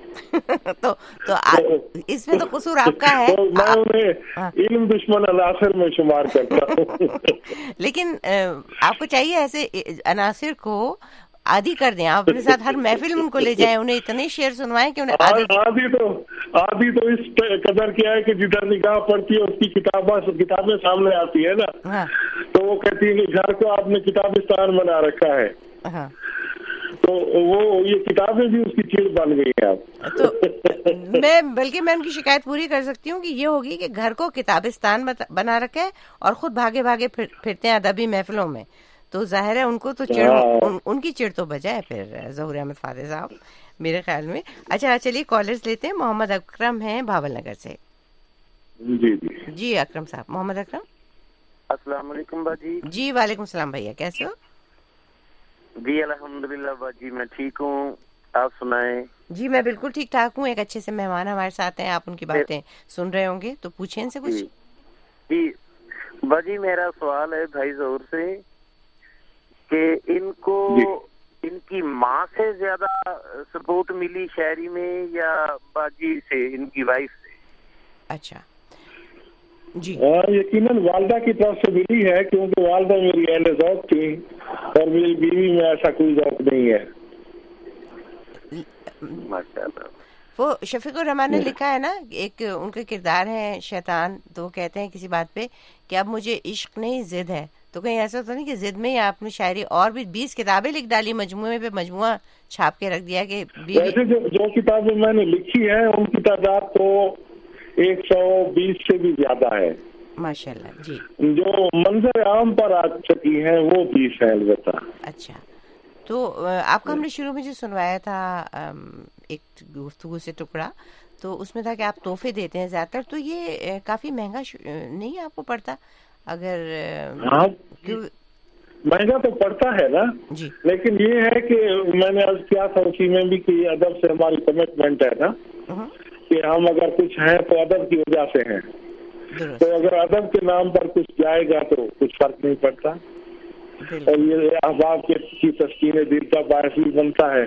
तो इसमें तो कसूर आपका है। तो मैं उन्हें इल्म दुश्मन अनासिर में शुमार करता हूँ। लेकिन आपको चाहिए ऐसे अनासिर को आदि कर दें, आप अपने साथ हर महफिल में उनको ले जाएं, उन्हें इतने शेर सुनवाएं कि उन्हें आदि तो इस कदर किया है कि जिधर निगाह पड़ती है उसकी किताबें सामने आती है ना। हाँ। तो वो कहती है कि घर को आपने किताबिस्तान बना रखा है। हाँ। तो वो ये किताबें भी उसकी चीज बन गई है। आप तो मैं उनकी शिकायत पूरी कर सकती हूँ कि ये होगी कि घर को किताबिस्तान बना रखा है और खुद भागे भागे फिरते हैं अदबी महफिलों में। तो जाहिर है उनको तो उनकी चिड़ तो बजाए फिर ज़हूर अहमद फादे साहब मेरे ख्याल में। अच्छा, चलिए कॉलर्स लेते हैं। मोहम्मद अकरम हैं भावल नगर से। जी अकरम साहब। मोहम्मद अकरम, अस्सलाम वालेकुम बाजी। जी वालेकुम सलाम भैया, कैसे हो? जी अल्हम्दुलिल्लाह बाजी, मैं ठीक हूँ, आप सुनाएं? जी मैं बिल्कुल ठीक ठाक हूँ। एक अच्छे से मेहमान हमारे साथ हैं, आप उनकी बातें सुन रहे होंगे तो पूछें इनसे कुछ। जी बाजी, मेरा सवाल है भाई ज़हूर से कि इनको इनकी माँ से ज्यादा सपोर्ट मिली शायरी में या बाजी से, इनकी वाइफ से? अच्छा जी। यकीनन वालदा की तरफ से मिली है, क्योंकि वालदा मेरी अहले ज़ौक़ थी और मेरी बीवी में ऐसा कोई ज़ौक़ नहीं है। माशाअल्लाह। वो शफीकुर रहमान ने लिखा है ना, एक उनके किरदार है शैतान, तो वो कहते हैं किसी बात पे कि अब मुझे इश्क नहीं जिद है। तो कहीं ऐसा तो नहीं कि जिद में ही आपने शायरी और भी 20 किताबें लिख डाली, मजमुए पे मजमुआ छाप के रख दिया कि वैसे जो किताबें मैंने लिखी है उनकी तादाद तो 120 से भी ज्यादा है माशाल्लाह जी। जो मंजर आम पर आ चुकी है वो 20 है अलबत्ता। अच्छा, तो आपको हमने शुरू में जो सुनवाया था एक गुफ्तगू से टुकड़ा, तो उसमें था कि आप तोहफे देते हैं ज्यादातर, तो ये काफी महंगा नहीं आपको पड़ता? अगर हाँ, महंगा तो पड़ता है ना जी, लेकिन ये है कि मैंने आज किया था उसी में भी कि अदब से हमारी कमिटमेंट है ना कि हम अगर कुछ हैं तो अदब की वजह से हैं, तो अगर अदब के नाम पर कुछ जाएगा तो कुछ फर्क नहीं पड़ता और ये अहबाब की तस्कीन दिल का बायस भी बनता है।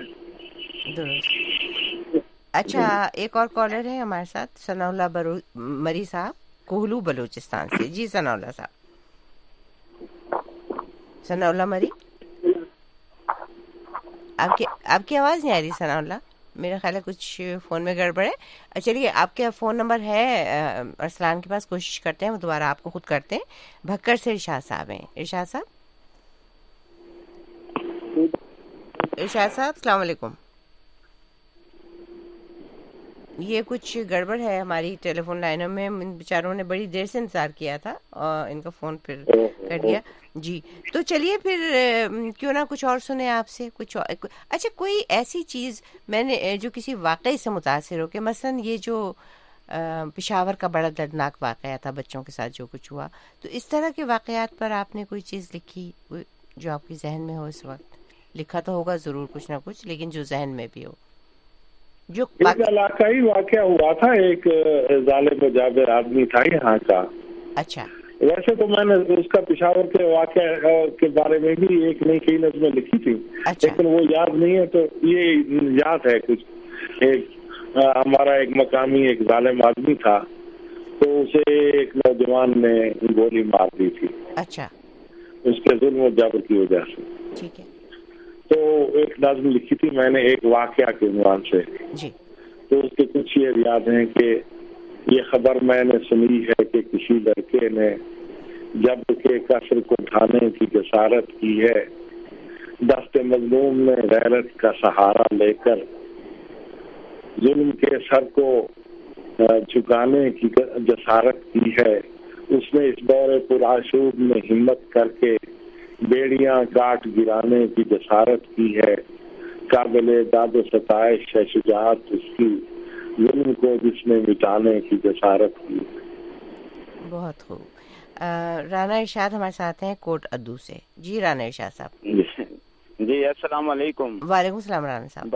अच्छा, एक और कॉलर है हमारे साथ, सनाउल्लाह मरी साहब, कोहलू बलूचिस्तान से। जी सनाउल्लाह साहब। सनाउल्लाह मरी, आपकी आवाज नहीं आ रही सनाउल्लाह, मेरा ख्याल है कुछ फोन में गड़बड़ है। चलिए, आपके फोन नंबर है अरसलान के पास, कोशिश करते हैं वो दोबारा आपको खुद करते हैं। भक्कर से इरशाद साहब हैं। इरशाद साहब, अस्सलाम वालेकुम। یہ کچھ گڑبڑ ہے ہماری ٹیلی فون لائنوں میں، بیچاروں نے بڑی دیر سے انتظار کیا تھا اور ان کا فون پھر کٹ گیا جی. تو چلیے پھر کیوں نہ کچھ اور سنیں آپ سے کچھ اور. اچھا کوئی ایسی چیز میں نے جو کسی واقعے سے متاثر ہو کہ مثلاً یہ جو پشاور کا بڑا دردناک واقعہ تھا بچوں کے ساتھ جو کچھ ہوا، تو اس طرح کے واقعات پر آپ نے کوئی چیز لکھی جو آپ کے ذہن میں ہو اس وقت؟ لکھا تو ہوگا ضرور کچھ نہ کچھ، لیکن جو ذہن میں بھی ہو. جو ایک علاقائی واقعہ ہوا تھا، ایک ظالم و جابر آدمی تھا یہاں کا. اچھا. ویسے تو میں نے اس کا پشاور کے واقعہ کے بارے میں بھی ایک نئی کئی نظمیں لکھی تھی، لیکن وہ یاد نہیں ہے. تو یہ یاد ہے کچھ. ایک ہمارا ایک مقامی ایک ظالم آدمی تھا، تو اسے ایک نوجوان نے گولی مار دی تھی. اچھا. اس کے ظلم و جبر کی وجہ سے. ٹھیک ہے. تو ایک نظم لکھی تھی میں نے ایک واقعہ کے عنوان سے جی. تو اس کے کچھ یہ یاد ہیں کہ یہ خبر میں نے سنی ہے کہ کسی لڑکے نے جبر کے قصر کو ڈھانے کی جسارت کی ہے، دست مظلوم نے غیرت کا سہارا لے کر ظلم کے سر کو جھکانے کی جسارت کی ہے. اس نے اس دور پرآشوب میں ہمت کر کے بیڑیاں کاٹ گرانے کی جسارت کی ہے. قابل داد و ستائش ہے شجاعت اس کی، ظلم کو جس نے مٹانے کی جسارت کی. بہت خوب. رانا ارشاد ہمارے ساتھ ہیں کوٹ ادو سے. جی رانا ارشاد صاحب. جی السلام علیکم. وعلیکم السلام رانا صاحب.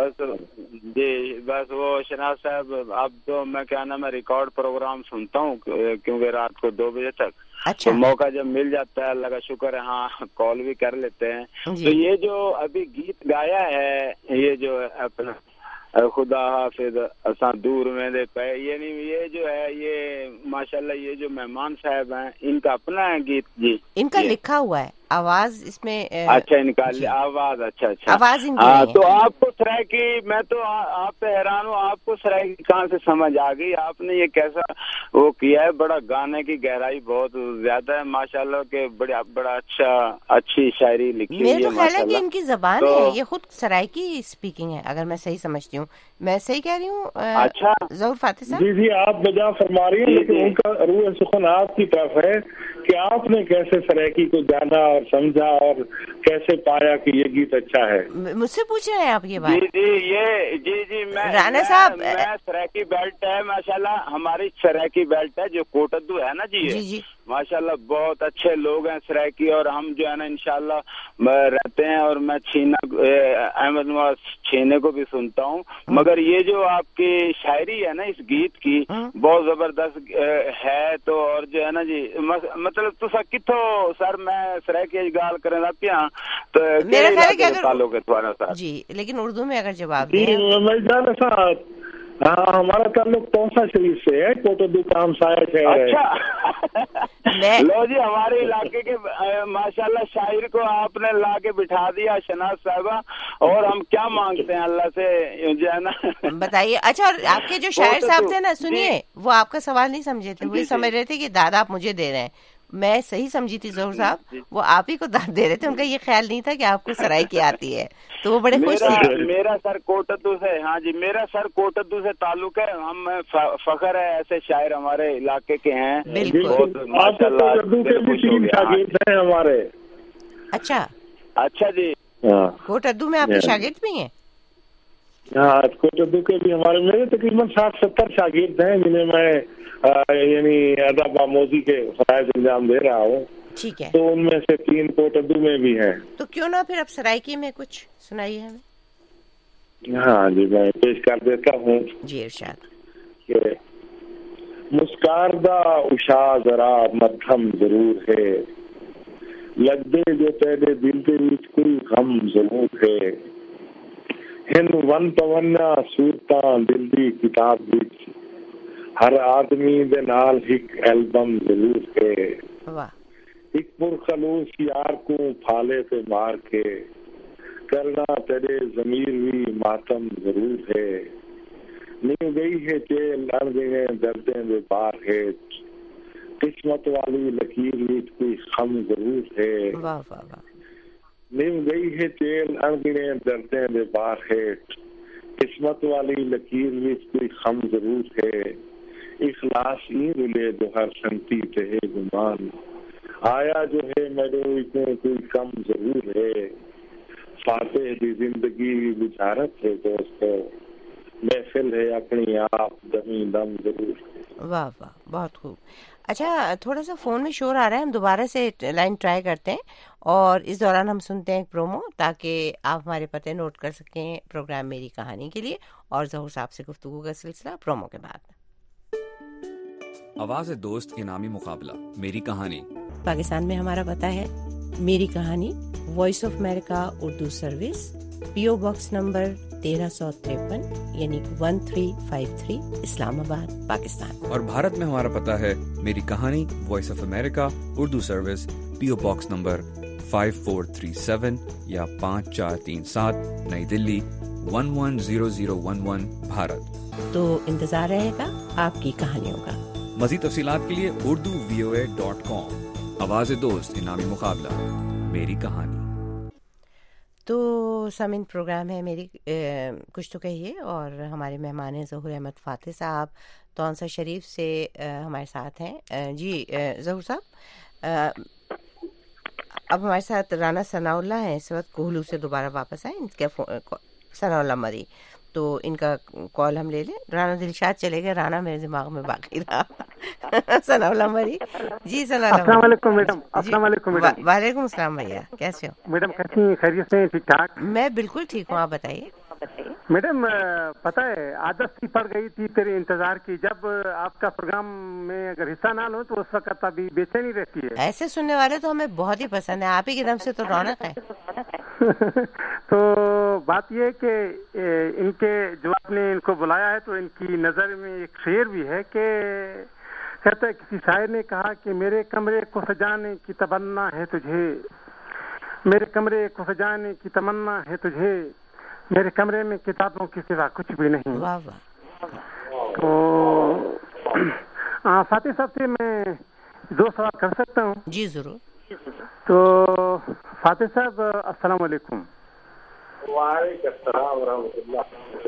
بس وہ شناز صاحب اب تو میں کیا نام ہے ریکارڈ پروگرام سنتا ہوں کیونکہ رات کو 2 بجے تک. اچھا. تو موقع جب مل جاتا ہے اللہ کا شکر ہے، ہاں کال بھی کر لیتے ہیں. تو یہ جو ابھی گیت گایا ہے یہ جو اپنا خدا حافظ اساں دور میں دے پے، یعنی یہ جو ہے یہ ماشاءاللہ یہ جو مہمان صاحب ہیں ان کا اپنا ہے گیت؟ جی ان کا لکھا ہوا ہے، آواز اس میں. اچھا ان کا آواز. اچھا آواز ان کی. تو آپ کو سرائکی، میں تو آپ پہ حیران ہوں، آپ کو سرائکی کہاں سے سمجھ آ گئی؟ آپ نے یہ کیسا وہ کیا ہے؟ بڑا گانے کی گہرائی بہت زیادہ ہے ماشاءاللہ کہ بڑا اچھی شاعری لکھی ہوئی ہے. میرے تو خیال ہے کہ ان کی زبان ہے، یہ خود سرائکی اسپیکنگ ہے اگر میں صحیح سمجھتی ہوں. میں صحیح کہہ رہی ہوں؟ اچھا ظہور فاتح صاحب. جی آپ بجا فرما رہی ہیں، لیکن ان کا روح سخن آپ کی طرف ہے کہ آپ نے کیسے سرائکی کو جانا اور سمجھا اور کیسے پایا کہ یہ گیت اچھا ہے. مجھ سے پوچھ رہے ہیں آپ یہ بات؟ جی میں رانا صاحب سرائکی بیلٹ ہے ماشاءاللہ، ہماری سرائکی بیلٹ ہے جو کوٹدو ہے نا جی ماشاءاللہ بہت اچھے لوگ ہیں سرائکی، اور ہم جو ہے نا انشاءاللہ رہتے ہیں. اور میں احمد نواز چھینے کو بھی سنتا ہوں، مگر یہ جو آپ کی شاعری ہے نا اس گیت کی بہت زبردست ہے. تو اور جو ہے نا جی مطلب تو کتوں سر میں سرائکی گال کریں لاتی ہاں تو میرا خیال ہے کہ اگر تعلق ہے تمہارا ساتھ. جی لیکن اردو میں اگر جواب دیں. ہاں ہمارا تعلق پونسا شریف سے ہے، کوٹدو کا ہمسایہ ہے. اچھا لو جی ہمارے علاقے کے ماشاءاللہ شاعر کو آپ نے لا کے بٹھا دیا شناز صاحبہ، اور ہم کیا مانگتے ہیں اللہ سے جو ہے نا. بتائیے. اچھا اور آپ کے جو شاعر صاحب تھے نا، سنیے وہ آپ کا سوال نہیں سمجھے تھے، وہی سمجھ رہے تھے کہ داد آپ مجھے دے رہے ہیں. میں صحیح سمجھی تھی ظہور صاحب، وہ آپ ہی کو داد دے رہے تھے، ان کا یہ خیال نہیں تھا کہ آپ کو سرائکی آتی ہے. تو وہ بڑے خوش تھے. میرا سر کوٹدو سے، ہاں جی میرا سر کوٹدو سے تعلق ہے. ہم فخر ہے ایسے شاعر ہمارے علاقے کے ہیں. بالکل ہمارے. اچھا جی کوٹدو میں آپ کے شاگرد بھی ہیں؟ ہاں کوٹدو کے بھی ہمارے، میرے تقریباً 60-70 شاگرد ہیں جنہیں میں یعنی ادب آموزی کے فرائض انجام دے رہا ہوں. ٹھیک ہے. تو ان میں سے 3 کوٹدو میں بھی ہیں. تو کیوں نہ پھر اب سرائکی میں کچھ سنائیے ہمیں. ہاں جی میں پیش کر دیتا ہوں. جی ارشاد. کہ مسکاردہ اشا ذرا مدھم ضرور ہے، لگ دے جو تیرے دل کے بیچ کوئی غم ضرور ہے، ہن ون پونا صورتاں دل دی کتاب وچ ہر آدمی دے نال ایک البم ضرور ہے، ایک پرخلوص یار کو پھالے پہ مار کے کرنا تیرے ضمیر بھی ماتم ضرور ہے، نہیں گئی ہے چیل لڑ گئے دردیں بے پار ہے، قسمت والی لکیر وچ کوئی خم ضرور ہے، نم گئی ہے چیل اڑ گئے دردیں بے پار ہے، قسمت والی لکیر بھی کوئی خم ضرور ہے، اخلاص یہ ملے جو ہر سنتی تہے گمان، آیا جو ہے میرے اتنے کوئی کم ضرور ہے، فاتح دی زندگی بچارت ہے دوستو، محفل ہے اپنی آپ دمی دم ضرور ہے۔ واہ واہ، بہت خوب۔ اچھا، تھوڑا سا فون میں شور آ رہا ہے، ہم دوبارہ سے لائن ٹرائی کرتے ہیں اور اس دوران ہم سنتے ہیں ایک پرومو تاکہ آپ ہمارے پتے نوٹ کر سکیں پروگرام میری کہانی کے لیے، اور ظہور صاحب سے گفتگو کا سلسلہ پرومو کے بعد۔ آواز دوست انعامی مقابلہ میری کہانی۔ پاکستان میں ہمارا پتہ ہے میری کہانی، Voice of America Urdu service, P O box number 1353 یعنی 1353 اسلام آباد پاکستان۔ اور بھارت میں ہمارا پتہ ہے میری کہانی، Voice of America Urdu service, P O box number 5437 یا 5437 نئی دلی 110011 بھارت۔ تو انتظار رہے گا آپ کی کہانیوں کا۔ مزید تفصیلات کے لیے urduvoa.com۔ آواز دوست انعامی مقابلہ میری کہانی۔ تو سامعین، پروگرام ہے میری کچھ تو کہیے، اور ہمارے مہمان ہیں ظہور احمد فاتح صاحب تونسا شریف سے ہمارے ساتھ ہیں۔ جی ظہور صاحب، اب ہمارے ساتھ رانا ثناء اللہ ہیں، اس وقت کوہلو سے دوبارہ واپس آئے، ان کے ثناء اللہ مری، تو ان کا کال ہم لے لیں۔ رانا دلشاد چلے گئے، رانا میرے دماغ میں باقی رہا۔ ثناء اللہ مری، جی ثناء اللہ۔ السلام علیکم میڈم۔ السلام علیکم میڈم۔ وعلیکم السلام بھیا، کیسے ہو؟ میڈم کیسی ہیں؟ خیریت سے ہیں؟ ٹھیک ٹھاک؟ میں بالکل ٹھیک ہوں، آپ بتائیے۔ میڈم پتہ ہے عادت سی پڑ گئی تھی تیرے انتظار کی، جب آپ کا پروگرام میں اگر حصہ نہ لوں تو اس وقت ابھی بے چینی رہتی ہے۔ ایسے سننے والے تو ہمیں بہت ہی پسند ہے، آپ ہی کی دم سے تو رونق ہے۔ تو بات یہ ہے کہ ان کے جو آپ نے ان کو بلایا ہے تو ان کی نظر میں ایک شعر بھی ہے کہ کہتا ہے کسی شاعر نے کہا کہ میرے کمرے کو سجانے کی تمنا ہے تجھے، میرے کمرے کو سجانے کی تمنا ہے تجھے، میرے کمرے میں کتابوں کے سوا کچھ بھی نہیں۔ واہ واہ۔ تو فاتح صاحب سے میں 2 سوال کر سکتا ہوں؟ جی ضرور۔ تو فاتح صاحب السلام علیکم۔ وعلیکم السلام ورحمۃ اللہ۔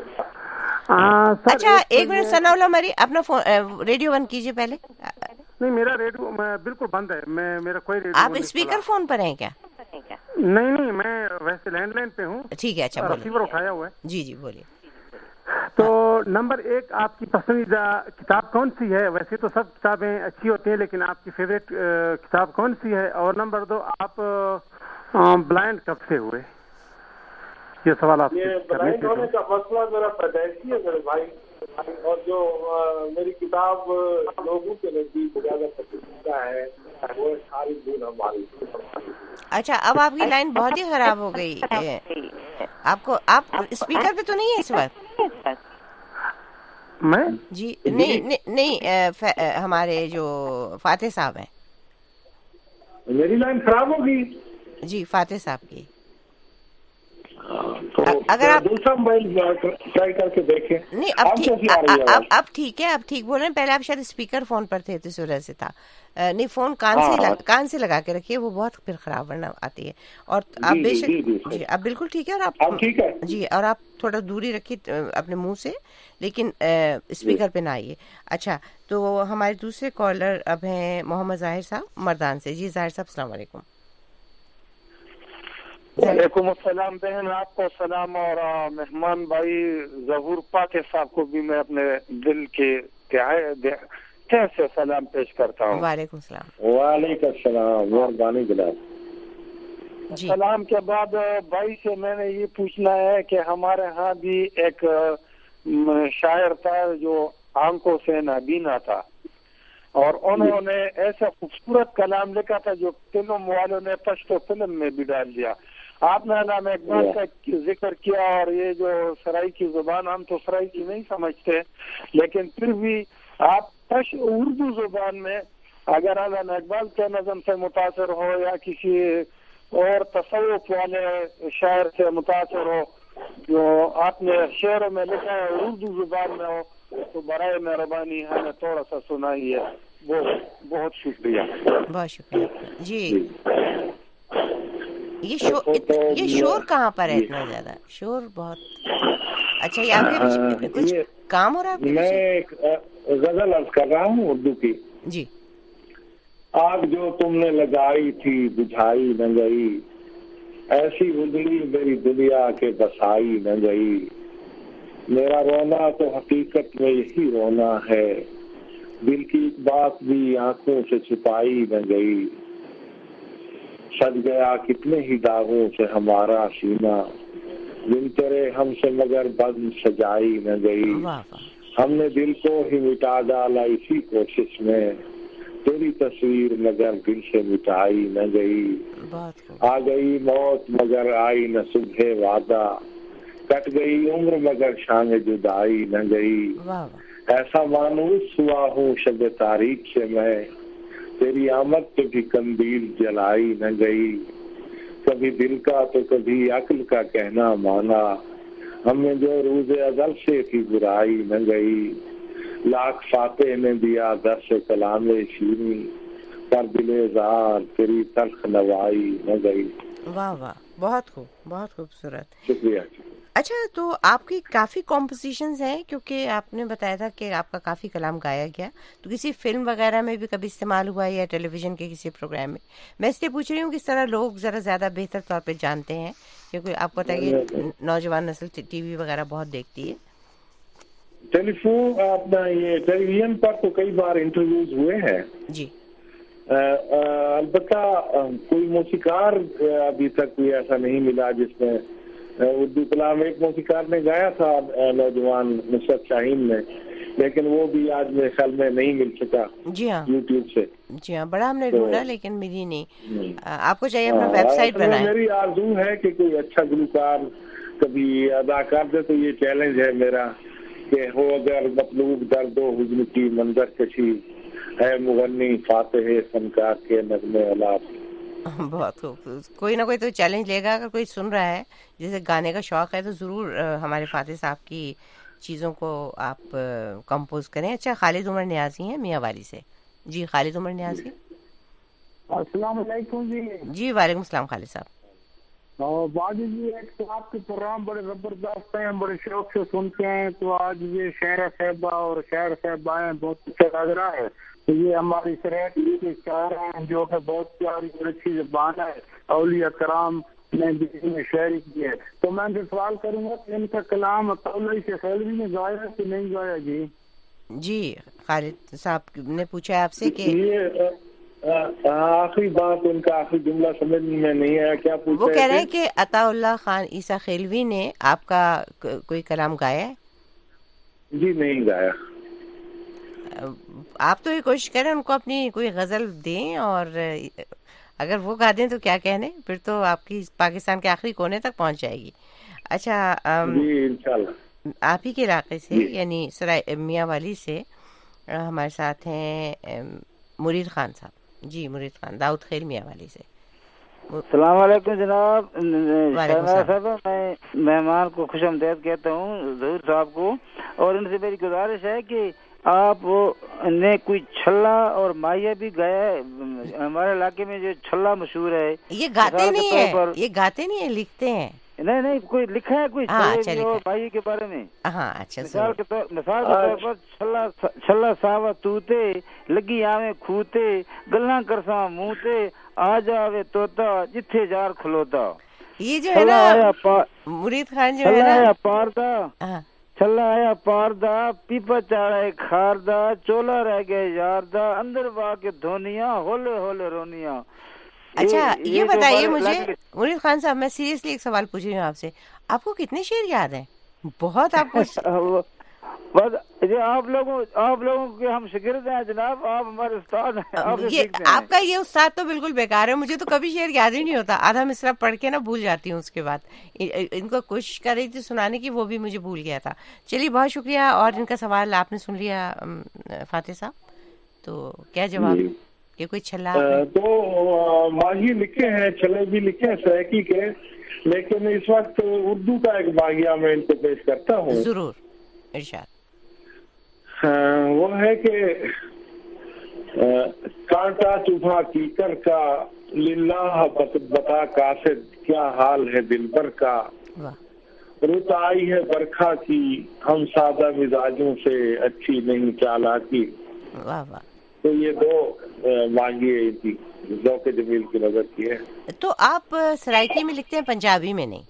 اچھا ایک منٹ ثناء اللہ مری، اپنا ریڈیو بند کیجیے پہلے۔ نہیں، میرا ریڈیو بالکل بند ہے، میرا کوئی ریڈیو۔ آپ اسپیکر فون پر ہیں کیا؟ نہیں، میں ویسے لینڈ لائن پہ ہوں۔ ٹھیک ہے، اچھا ریسیور اٹھایا ہوا ہے۔ جی جی بولیے۔ تو نمبر 1، آپ کی پسندیدہ کتاب کون سی ہے؟ ویسے تو سب کتابیں اچھی ہوتی ہیں، لیکن آپ کی فیوریٹ کتاب کون سی ہے؟ اور نمبر 2، آپ بلائنڈ کب سے ہوئے؟ یہ سوال آپ یہ بلائنڈ ہونے کا مسئلہ میرا پیدائشی ہے میرے بھائی، اور جو میری کتاب لوگوں کے نزدیک زیادہ پسندیدہ ہے وہ ساری دن ہماری۔ اچھا، اب آپ کی لائن بہت ہی خراب ہو گئی، آپ اسپیکر پہ تو نہیں ہے اس وقت؟ میں جی نہیں، ہمارے جو فاتح صاحب ہیں۔ میری لائن خراب ہوگی؟ جی فاتح صاحب کی۔ اگر آپ دوسرا موبائل ٹرائی کر کے دیکھیں۔ نہیں اب ٹھیک ہے، اب ٹھیک بول رہے ہیں، پہلے آپ شاید اسپیکر فون پر تھے تو اس وجہ سے تھا۔ نہیں، فون کان سے لگا کے رکھیے، وہ بہت پھر خراب ورنہ آتی ہے۔ اور آپ بے شک جی اب بالکل ٹھیک ہے، اور آپ ٹھیک ہے جی، اور آپ تھوڑا دوری رکھیے اپنے منہ سے، لیکن اسپیکر پہ نہ آئیے۔ اچھا، تو ہمارے دوسرے کالر اب ہیں محمد ظاہر صاحب مردان سے۔ جی ظاہر صاحب السلام علیکم۔ وعلیکم السلام بہن، آپ کو سلام، اور مہمان بھائی ظہور فاتح صاحب کو بھی میں اپنے دل کے تہ سے سلام پیش کرتا ہوں۔ وعلیکم السلام۔ وعلیکم السلام، مہربانی جناب۔ سلام کے بعد بھائی سے میں نے یہ پوچھنا ہے کہ ہمارے ہاں بھی ایک شاعر تھا جو آنکھوں سے نابینا تھا، اور انہوں نے ایسا خوبصورت کلام لکھا تھا جو فلم والوں نے پشتو فلم میں بھی ڈال دیا۔ آپ نے علامہ اقبال کا ذکر کیا، اور یہ جو سرائی کی زبان، ہم تو سرائی کی نہیں سمجھتے، لیکن پھر بھی آپ اردو زبان میں اگر علامہ اقبال کے نظم سے متاثر ہو یا کسی اور تصوف والے شاعر سے متاثر ہو جو آپ نے شعروں میں لکھا ہے اردو زبان میں ہو، تو برائے مہربانی ہمیں تھوڑا سا سنائیے۔ بہت شکریہ۔ بہت شکریہ جی۔ یہ شور کہاں پر ہے اتنا زیادہ؟ شور بہت اچھا یہ آپ کے کچھ کام ہو رہا ہے؟ میں ایک غزل عرض کر رہا ہوں اردو کی. جی. آگ جو تم نے لگائی تھی بجھائی نہ گئی, ایسی اجڑی میری دنیا کے بسائی نہ گئی. میرا رونا تو حقیقت میں یہی رونا ہے, دل کی ایک بات بھی آنکھوں سے چھپائی نہ گئی. سج گیا کتنے ہی داغوں سے ہمارا سینہ, دل تیرے ہم سے مگر بند سجائی نہ گئی. ہم نے دل کو ہی مٹا ڈالا اسی کوشش میں, تیری تصویر مگر دل سے مٹائی نہ گئی. آ گئی موت مگر آئی نہ صبح وعدہ, کٹ گئی عمر مگر شام جدائی نہ گئی. ایسا مانوس ہوا ہوں شب تاریخ سے میں, تیری آمد پہ بھی قندیل جلائی نہ گئی. کبھی دل کا تو کبھی عقل کا کہنا مانا, ہم نے جو روز ازل سے تھی برائی نہ گئی. لاکھ فاتح نے دیا درس کلام شیریں, پر دل زار تیری تلخ نوائی نہ گئی. واہ واہ, بہت خوب, بہت خوبصورت. شکریہ. اچھا تو آپ کی کافی کمپوزیشنز ہیں, کیونکہ آپ نے بتایا تھا کہ آپ کا کافی کلام گایا گیا, تو کسی فلم وغیرہ میں بھی کبھی استعمال ہوا ہے یا ٹیلی ویژن کے کسی پروگرام میں؟ میں اس لیے پوچھ رہی ہوں کہ اس طرح لوگ ذرا زیادہ بہتر طور پہ جانتے ہیں, کیونکہ آپ کو پتہ ہے کہ نوجوان نسل ٹی وی وغیرہ بہت دیکھتی ہے. ٹیلی فون اپنا یہ ٹیلی ویژن پر تو کئی بار انٹرویوز ہوئے ہیں. جی. البتہ کوئی موسیقار ابھی تک کوئی ایسا نہیں ملا جس میں اردو کلام. ایک موسیقار نے گایا تھا نوجوان نصرت شاہین نے, لیکن وہ بھی آج میرے خیال میں نہیں مل سکا. جی ہاں, یوٹیوب سے. جی ہاں, بڑا ہم نے ڈھونڈا لیکن ملی نہیں. آپ کو چاہیے اپنا ویب سائٹ بنائیں. میری آرزو ہے کہ کوئی اچھا گلوکار کبھی ادا کر دے, تو یہ چیلنج ہے میرا کہ ہو اگر مطلوب درد و حزن کی منظر کشی, ہے مغنی فاتح فنکار کے نغمے الاپ. بہت خوب, کوئی نہ کوئی تو چیلنج لے گا. اگر کوئی سن رہا ہے جسے گانے کا شوق ہے تو ضرور ہمارے فاتح صاحب کی چیزوں کو آپ کمپوز کریں. اچھا, خالد عمر نیازی ہیں میاں والی سے. جی خالد عمر نیازی. السلام علیکم. جی جی وعلیکم السلام خالد صاحب. باجی جی, ایک تو آپ کے پروگرام بڑے زبردست ہیں, بڑے شوق سے سنتے ہیں, تو آج یہ شاعر صاحبہ اور شاعر صاحبہ ہیں, بہت اچھا لگ رہا ہے. تو یہ ہماری سرحدی کے شاعر ہیں جو کہ بہت پیاری اور اچھی زبان ہے, اولیاء کرام نے بھی میں شاعری کی ہے. تو میں جو سوال کروں گا کہ ان کا کلام طولئی سے خیلوی نے گایا کہ نہیں گایا؟ جی جی خالد صاحب نے پوچھا آپ سے کہ آخری بات ان کا آخری جملہ سمجھ میں نہیں آیا, کیا پوچھ رہے؟ وہ کہہ رہے ہیں کہ عطا اللہ خان عیسیٰ خیلوی نے آپ کا کوئی کلام گایا ہے؟ جی نہیں گایا. آپ تو یہ کوشش کریں ان کو اپنی کوئی غزل دیں, اور اگر وہ گا دیں تو کیا کہنے, پھر تو آپ کی پاکستان کے آخری کونے تک پہنچ جائے گی. اچھا جی انشاءاللہ. آپ ہی کے علاقے سے یعنی سرائے میاں والی سے ہمارے ساتھ ہیں مرید خان صاحب. جی مرید خان, داؤد خیل میاں والی سے. السلام علیکم جناب. صاحب میں مہمان کو خوش آمدید کہتا ہوں ظہور صاحب کو, اور ان سے میری گزارش ہے کہ آپ نے کوئی چھلا اور مائیا بھی گایا ہے. ہمارے علاقے میں جو چھلا مشہور ہے, یہ گاتے نہیں ہیں, یہ گاتے نہیں ہیں, لکھتے ہیں. نہیں کوئی لکھا ہے کوئی بھائی کے بارے میں. ہاں اچھا. مثال کے طور پر چھلا ساوا توتے لگی آویں کھوتے, گلاں کرساں موتے, آ جاوے توتا جتھے جار کھلوتا. یہ جو ہے نا مرید خان جو ہے نا پاردا, چھلا آیا پاردا, پیپا چاڑے کھاردا, چولا رہ گئے یاردا, اندر وا کے دھونیاں ہولے ہولے رونیاں. اچھا یہ بتائیے مجھے مرید خان صاحب, میں سیریسلی ایک سوال پوچھ رہی ہوں آپ سے, آپ کو کتنے شعر یاد ہیں؟ بہت آپ کو. آپ لوگوں کے ہم شاگرد ہیں جناب, آپ ہمارے استاد ہیں. آپ کا یہ استاد تو بالکل بیکار ہے, مجھے تو کبھی شعر یاد ہی نہیں ہوتا. آدھا مصرع پڑھ کے نا بھول جاتی ہوں, اس کے بعد ان کو کوشش کر رہی تھی سنانے کی, وہ بھی مجھے بھول گیا تھا. چلیے بہت شکریہ. اور ان کا سوال آپ نے سن لیا فاتح صاحب, تو کیا جواب کہ کوئی چھلا؟ تو ماہی لکھے ہیں, چھلے بھی لکھے ہیں سرائکی کے, لیکن اس وقت اردو کا ایک ماہیہ میں ان کو پیش کرتا ہوں. ضرور ارشاد. وہ ہے کہ کانٹا چبھا کیکر کا, للہ بتا قاصد کیا حال ہے دل بھر کا, रुत आई है बरखा की, हम सादा मिजाजों से अच्छी नहीं चालाकी। वाह वाह। तो ये दो मांगी थी ज़ौक़ जमील की नजर की है। तो आप सराइकी में लिखते हैं, पंजाबी में नहीं?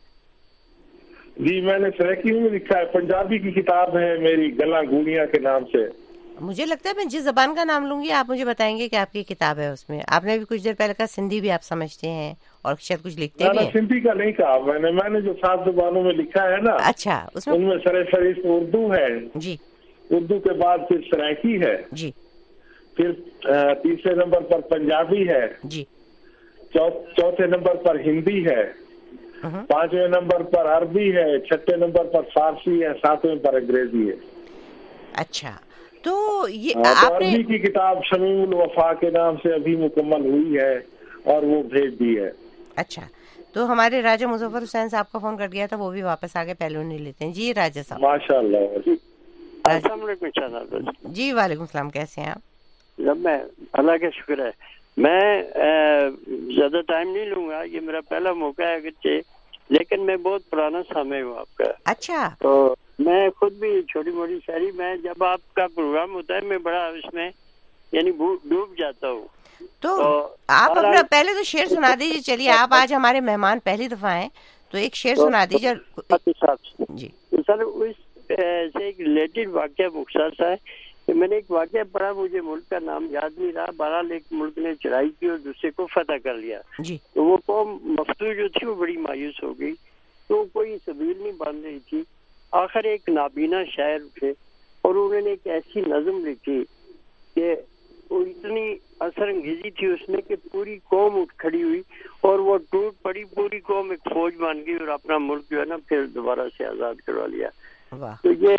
जी मैंने सराइकी में लिखा है, पंजाबी की किताब है मेरी गला गूड़िया के नाम से। मुझे लगता है मैं जिस जबान का नाम लूंगी आप मुझे बताएंगे कि आपकी किताब है उसमें। आपने भी कुछ देर पहले कहा सिंधी भी आप समझते हैं और शायद कुछ लिखते भी हैं। सिंधी का नहीं कहा मैंने जो 7 जुबानों में लिखा है ना, अच्छा, उसमें उनमें सरेफरीस्त उर्दू है जी, उर्दू के बाद फिर सराइकी है जी, फिर तीसरे नंबर पर पंजाबी है जी, चौथे नंबर पर हिंदी है, 5वें नंबर पर अरबी है, 6ठे नंबर पर फारसी है, 7वें पर अंग्रेजी है। अच्छा, तो ये आपने अरबी की किताब शमीउल वफा के नाम से अभी मुकम्मल हुई है और वो भेज दी है। अच्छा, तो हमारे राजा मुजफ्फर हुसैन साहब का फोन कट गया था, वो भी वापस आगे पहले उन्हें लेते हैं। जी राजा साहब। माशाल्लाह जी वालेकुम सलाम, कैसे हैं आप? जब मैं अल्लाह का शुक्र है, मैं ज्यादा टाइम नहीं लूंगा, ये मेरा पहला मौका है अगरचे, लेकिन मैं बहुत पुराना सामे हूँ आपका। अच्छा। तो मैं खुद भी छोटी मोटी शायरी, मैं जब आपका प्रोग्राम होता है मैं बड़ा इसमें यानी डूब जाता हूँ। तो आप अपना पहले तो शेर सुना दीजिए। चलिए, आप आज हमारे मेहमान पहली दफा हैं, तो एक शेर सुना दीजिए। जी सर, उस से एक रिलेटेड वाक्य मुख्तार सा है कि मैंने एक वाक्य पढ़ा, मुझे मुल्क का नाम याद नहीं रहा, बहरहाल एक मुल्क ने चढ़ाई की और दूसरे को फतह कर लिया जी। तो वो कौम मफ्तू जो थी वो बड़ी मायूस हो गई, तो कोई सबील नहीं बन रही थी। आखिर एक नाबीना शायर थे और उन्होंने एक ऐसी नज़म लिखी कि वो इतनी असर अंगेजी थी उसमें कि पूरी कौम उठ खड़ी हुई और वो टूट पड़ी, पूरी कौम एक फौज बन गई और अपना मुल्क जो है ना फिर दोबारा से आज़ाद करवा लिया। तो ये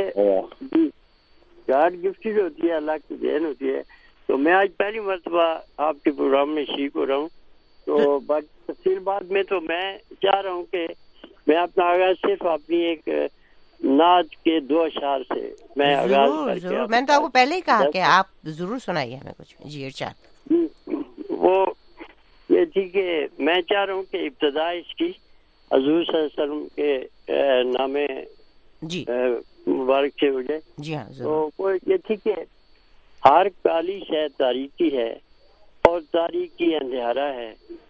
गॉड गिफ्टेड होती है, अल्लाह की देन होती है। तो मैं आज पहली मर्तबा आपके प्रोग्राम में शरीक हो रहा हूँ, तो बाकी तफसील बाद में तो मैं चाह रहा हूँ कि मैं अपना आगाज सिर्फ अपनी एक नाच के 2 अशार से मैं आगाज करके। मैंने तो आपको पहले ही कहा कि आप जरूर सुनाइए हमें कुछ। जी इरशाद। वो ये थी कि मैं चाह रहा हूँ कि इब्तदा इसकी हुज़ूर सल्लल्लाहु अलैहि वसल्लम के नामे जी मुबारक से हो जाए। जी हाँ। तो वो ये थी कि हर काली शय तारीकी है और तारीकी अंधेरा है,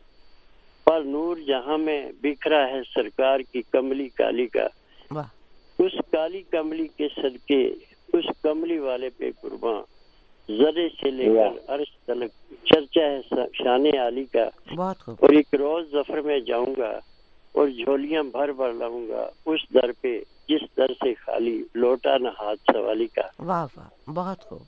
पर नूर जहां में बिखरा है सरकार की कमली काली का। उस काली कमली के सदके उस कमली वाले पे कुर्बान, जरे से लेकर अर्श तलक चर्चा है शान आली का। और एक रोज जफर में जाऊंगा और झोलियां भर भर लाऊंगा उस दर पे जिस दर से खाली लौटा न हाथ सवाली का। वाह वाह, बहुत खूब।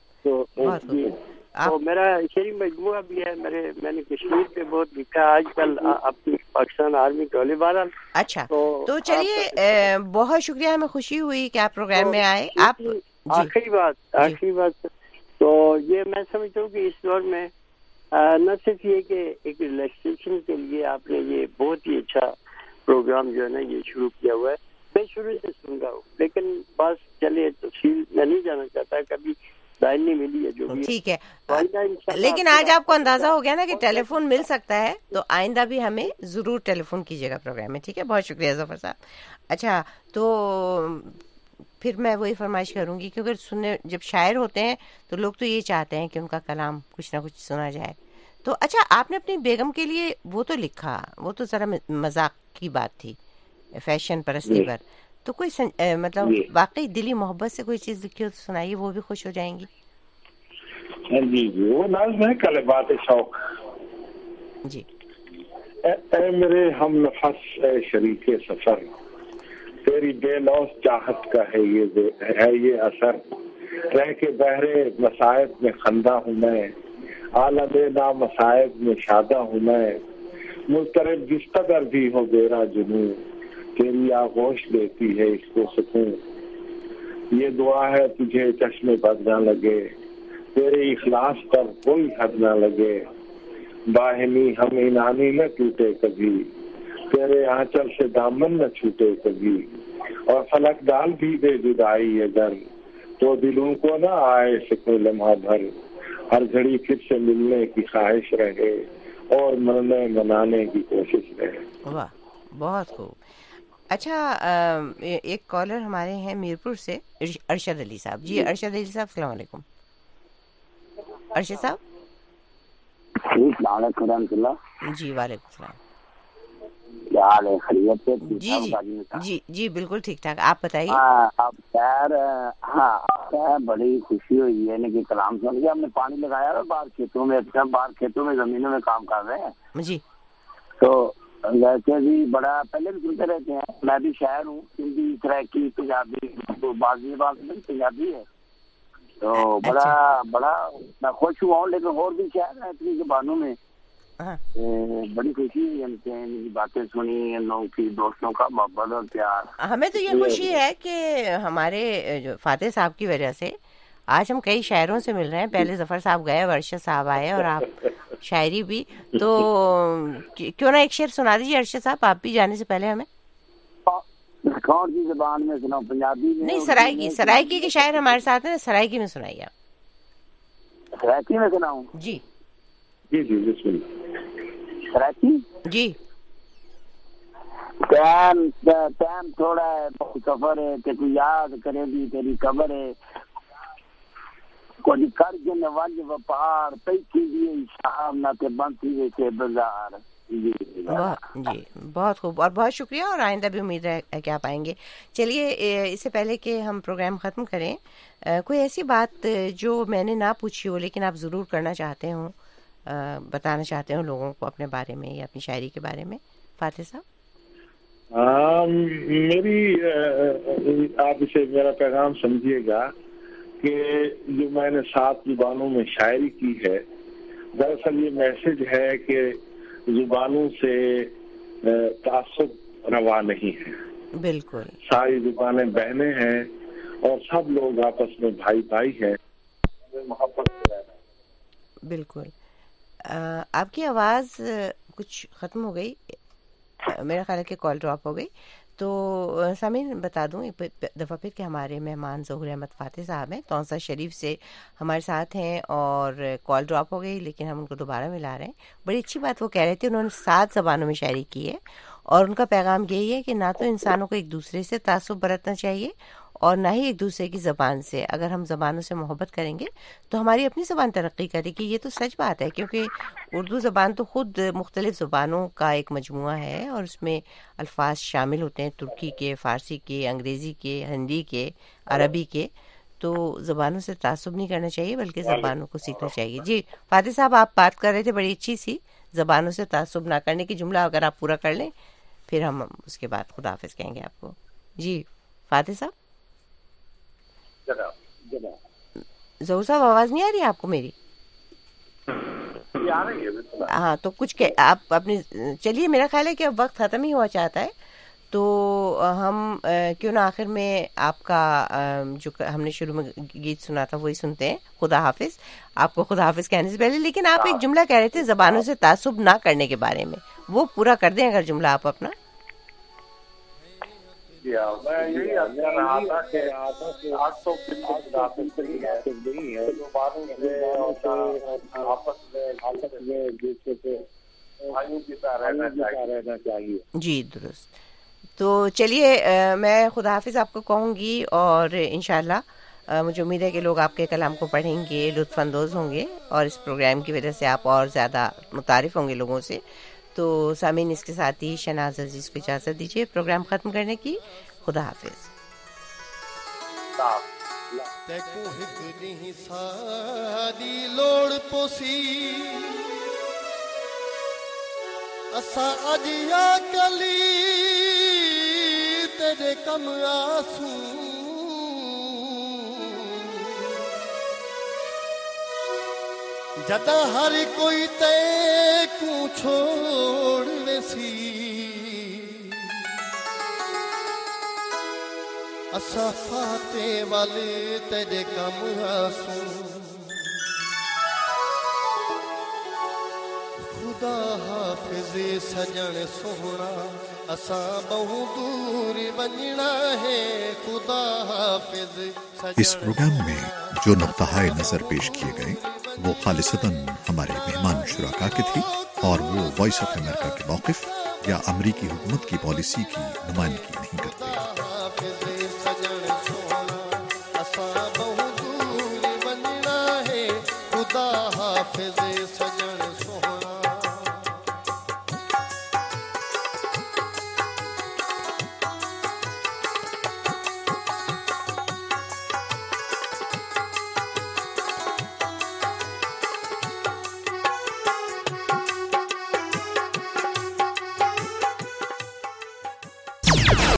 तो मेरा शेरी मजमूआ भी है, मैंने कश्मीर पे बहुत लिखा आजकल अपनी पाकिस्तान आर्मी टोले बारह। अच्छा, तो चलिए बहुत शुक्रिया, हमें खुशी हुई कि आप प्रोग्राम में आए। आप आखिरी बात तो ये मैं समझता हूँ कि इस दौर में न सिर्फ ये कि एक रिलैक्सेशन के लिए आपने ये बहुत ही अच्छा प्रोग्राम जो है ना ये शुरू किया हुआ है, मैं शुरू से सुन रहा हूँ, लेकिन बस चलिए तफसील मैं नहीं जाना चाहता, कभी दाइन नहीं मिली है जो भी ठीक है। लेकिन आज आपको अंदाजा हो गया ना कि टेलीफोन मिल सकता है, तो आइंदा भी हमें जरूर टेलीफोन कीजिएगा प्रोग्राम में। ठीक है, बहुत शुक्रिया जफर साहब। अच्छा, तो फिर मैं वही फरमाइश करूंगी, क्योंकि सुनने जब शायर होते हैं तो लोग तो ये चाहते हैं कि उनका कलाम कुछ ना कुछ सुना जाए। तो अच्छा, आपने अपनी बेगम के लिए वो तो लिखा, वो तो जरा मजाक की बात थी, फैशन परस्ती पर, तो कोई मतलब वाकई दिली मोहब्बत से कोई चीज लिखी हो तो सुनाइए, वो भी खुश हो जाएंगी। जी जी, वो नाज़ है कलबात शौक। जी। ए मेरे हम नफस ए शरीके सफर, तेरी बेलौस चाहत का है ये असर, रह के बहरे मसायब में खंदा हूँ मैं, आलमे ना मसायब में शादा हूँ मैं, मुस्तरब जिस कदर भी हो बेरा जुनून, तेरी आगोश देती है इसको सुकून, ये दुआ है तुझे चश्मे बद न लगे, तेरे इखलास पर कोई हद न लगे, बाहिनी हम इनानी न टूटे कभी, तेरे आंचल से दामन न छूटे कभी, और फलक डाल भी दे जुदाई अगर, तो दिलों को न आए सके लम्हा भर, हर घड़ी फिर से मिलने की ख्वाहिश रहे और मरने मनाने की कोशिश रहे। वाह, बहुत खूब। اچھا ایک کالر ہمارے ہیں میرپور سے ارشد علی صاحب. جی ارشد علی صاحب السلام علیکم. ارشد صاحب. السلام علیکم رحمۃ اللہ. جی وعلیکم السلام. کیا حال ہے؟ خیریت سے؟ جی جی جی بالکل ٹھیک ٹھاک. آپ بتائیے. آپ خیر؟ ہاں بڑی خوشی ہوئی ہے کہ کلام سن کے ہم نے پانی لگایا ہے باہر کھیتوں میں. اچھا باہر کھیتوں میں زمینوں میں کام کر رہے ہیں جی. تو ویسے بھی بڑا پہلے بھی سنتے رہتے ہیں. میں بھی شاعر ہوں, ہندی سرائکی پنجابی بازی پنجابی ہے. تو بڑا میں خوش ہوا ہوں. لیکن اور بھی شاعر ہیں اتنی زبانوں میں. بڑی خوشی ہوئی ہم سے باتیں سنی, ان لوگوں کی دوستوں کا محبت اور پیار. ہمیں تو یہ خوشی ہے کہ ہمارے جو فاتح صاحب کی وجہ سے آج ہم کئی شاعروں سے مل رہے ہیں. پہلے ظفر صاحب گئے, ارشد صاحب آئے, اور آپ شاعری بھی. تو کیوں نہ ایک شعر سنا دیجیے ارشد صاحب, آپ بھی جانے سے پہلے ہمیں. کون سی زبان میں سناؤں؟ پنجابی میں؟ نہیں, سرائکی کے شاعر ہمارے ساتھ ہیں, سرائکی میں سنائیے آپ. سرائکی میں سناؤں؟ جی جی جی بسم اللہ. سرائکی جی. ٹائم تھوڑا ہے, بہت سفر ہے, کہ کوئی یاد کرے بھی تیری قبر ہے. کوئی کر کے نواز وپار پیکی دیے شام نہ تے بنتی ویسے بازار. جی بہت خوب اور بہت شکریہ, اور آئندہ بھی امید ہے کہ آپ آئیں گے. چلیے اس سے پہلے کہ ہم پروگرام ختم کریں, کوئی ایسی بات جو میں نے نہ پوچھی ہو لیکن آپ ضرور کرنا چاہتے ہوں, بتانا چاہتے ہوں لوگوں کو اپنے بارے میں یا اپنی شاعری کے بارے میں, فاتح صاحب؟ میری آپ اسے میرا پیغام سمجھیے گا کہ جو میں نے 7 زبانوں میں شاعری کی ہے, دراصل یہ میسج ہے کہ زبانوں سے تعصب روا نہیں ہے. بالکل ساری زبانیں بہنیں ہیں اور سب لوگ آپس میں بھائی بھائی ہیں, محبت سے رہنا. بالکل. آپ کی آواز کچھ ختم ہو گئی, میرا خیال ہے کہ کال ڈراپ ہو گئی. تو سامعین بتا دوں ایک دفعہ پھر کہ ہمارے مہمان ظہور احمد فاتح صاحب ہیں, تونسا شریف سے ہمارے ساتھ ہیں, اور کال ڈراپ ہو گئی لیکن ہم ان کو دوبارہ ملا رہے ہیں. بڑی اچھی بات وہ کہہ رہے تھے, انہوں نے 7 زبانوں میں شاعری کی ہے, اور ان کا پیغام یہی ہے کہ نہ تو انسانوں کو ایک دوسرے سے تعصب برتنا چاہیے اور نہ ہی ایک دوسرے کی زبان سے. اگر ہم زبانوں سے محبت کریں گے تو ہماری اپنی زبان ترقی کرے گی. یہ تو سچ بات ہے, کیونکہ اردو زبان تو خود مختلف زبانوں کا ایک مجموعہ ہے, اور اس میں الفاظ شامل ہوتے ہیں ترکی کے, فارسی کے, انگریزی کے, ہندی کے, عربی کے. تو زبانوں سے تعصب نہیں کرنا چاہیے بلکہ زبانوں کو سیکھنا چاہیے. جی فاتح صاحب آپ بات کر رہے تھے بڑی اچھی سی, زبانوں سے تعصب نہ کرنے کی جملہ اگر آپ پورا کر لیں پھر ہم اس کے بعد خدا حافظ کہیں گے آپ کو. جی فاتح صاحب. ظہور صاحب آواز نہیں آ رہی آپ کو میری؟ ہاں تو کچھ آپ اپنی, چلیے میرا خیال ہے کہ اب وقت ختم ہی ہوا چاہتا ہے, تو ہم کیوں نہ آخر میں آپ کا جو ہم نے شروع میں گیت سنا تھا وہی سنتے ہیں, خدا حافظ. آپ کو خدا حافظ کہنے سے پہلے لیکن آپ ایک جملہ کہہ رہے تھے زبانوں سے تعصب نہ کرنے کے بارے میں, وہ پورا کر دیں اگر جملہ آپ اپنا. میں یہی کہہ رہا تھا کہ آج تو نہیں ہے, آپس میں رہنا چاہیے. جی درست. تو چلیے میں خدا حافظ آپ کو کہوں گی, اور انشاءاللہ مجھے امید ہے کہ لوگ آپ کے کلام کو پڑھیں گے, لطف اندوز ہوں گے, اور اس پروگرام کی وجہ سے آپ اور زیادہ متعارف ہوں گے لوگوں سے. تو سامعین اس کے ساتھ ہی شہناز عزیز کو اجازت دیجیے پروگرام ختم کرنے کی. خدا حافظ. تیکو ہک نہیں ساری لوڑ پوسی, اسا اجیا کلی تیرے کم آسوں, جدا ہر کوئی تے کو چھوڑ ویسی, اسا فاتح والے تیرے کم آسوں. خدا حافظ سجن سونا, اسا بہو دور بننا ہے. خدا حافظ. اس پروگرام میں جو نقطۂ نظر پیش کیے گئے وہ خالصتاً ہمارے مہمان شرکا کے تھے, اور وہ وائس آف امریکہ کے موقف या अमरीकी हुकूमत की पॉलिसी की नुमाइंदगी नहीं करते। खुदा हाफिज़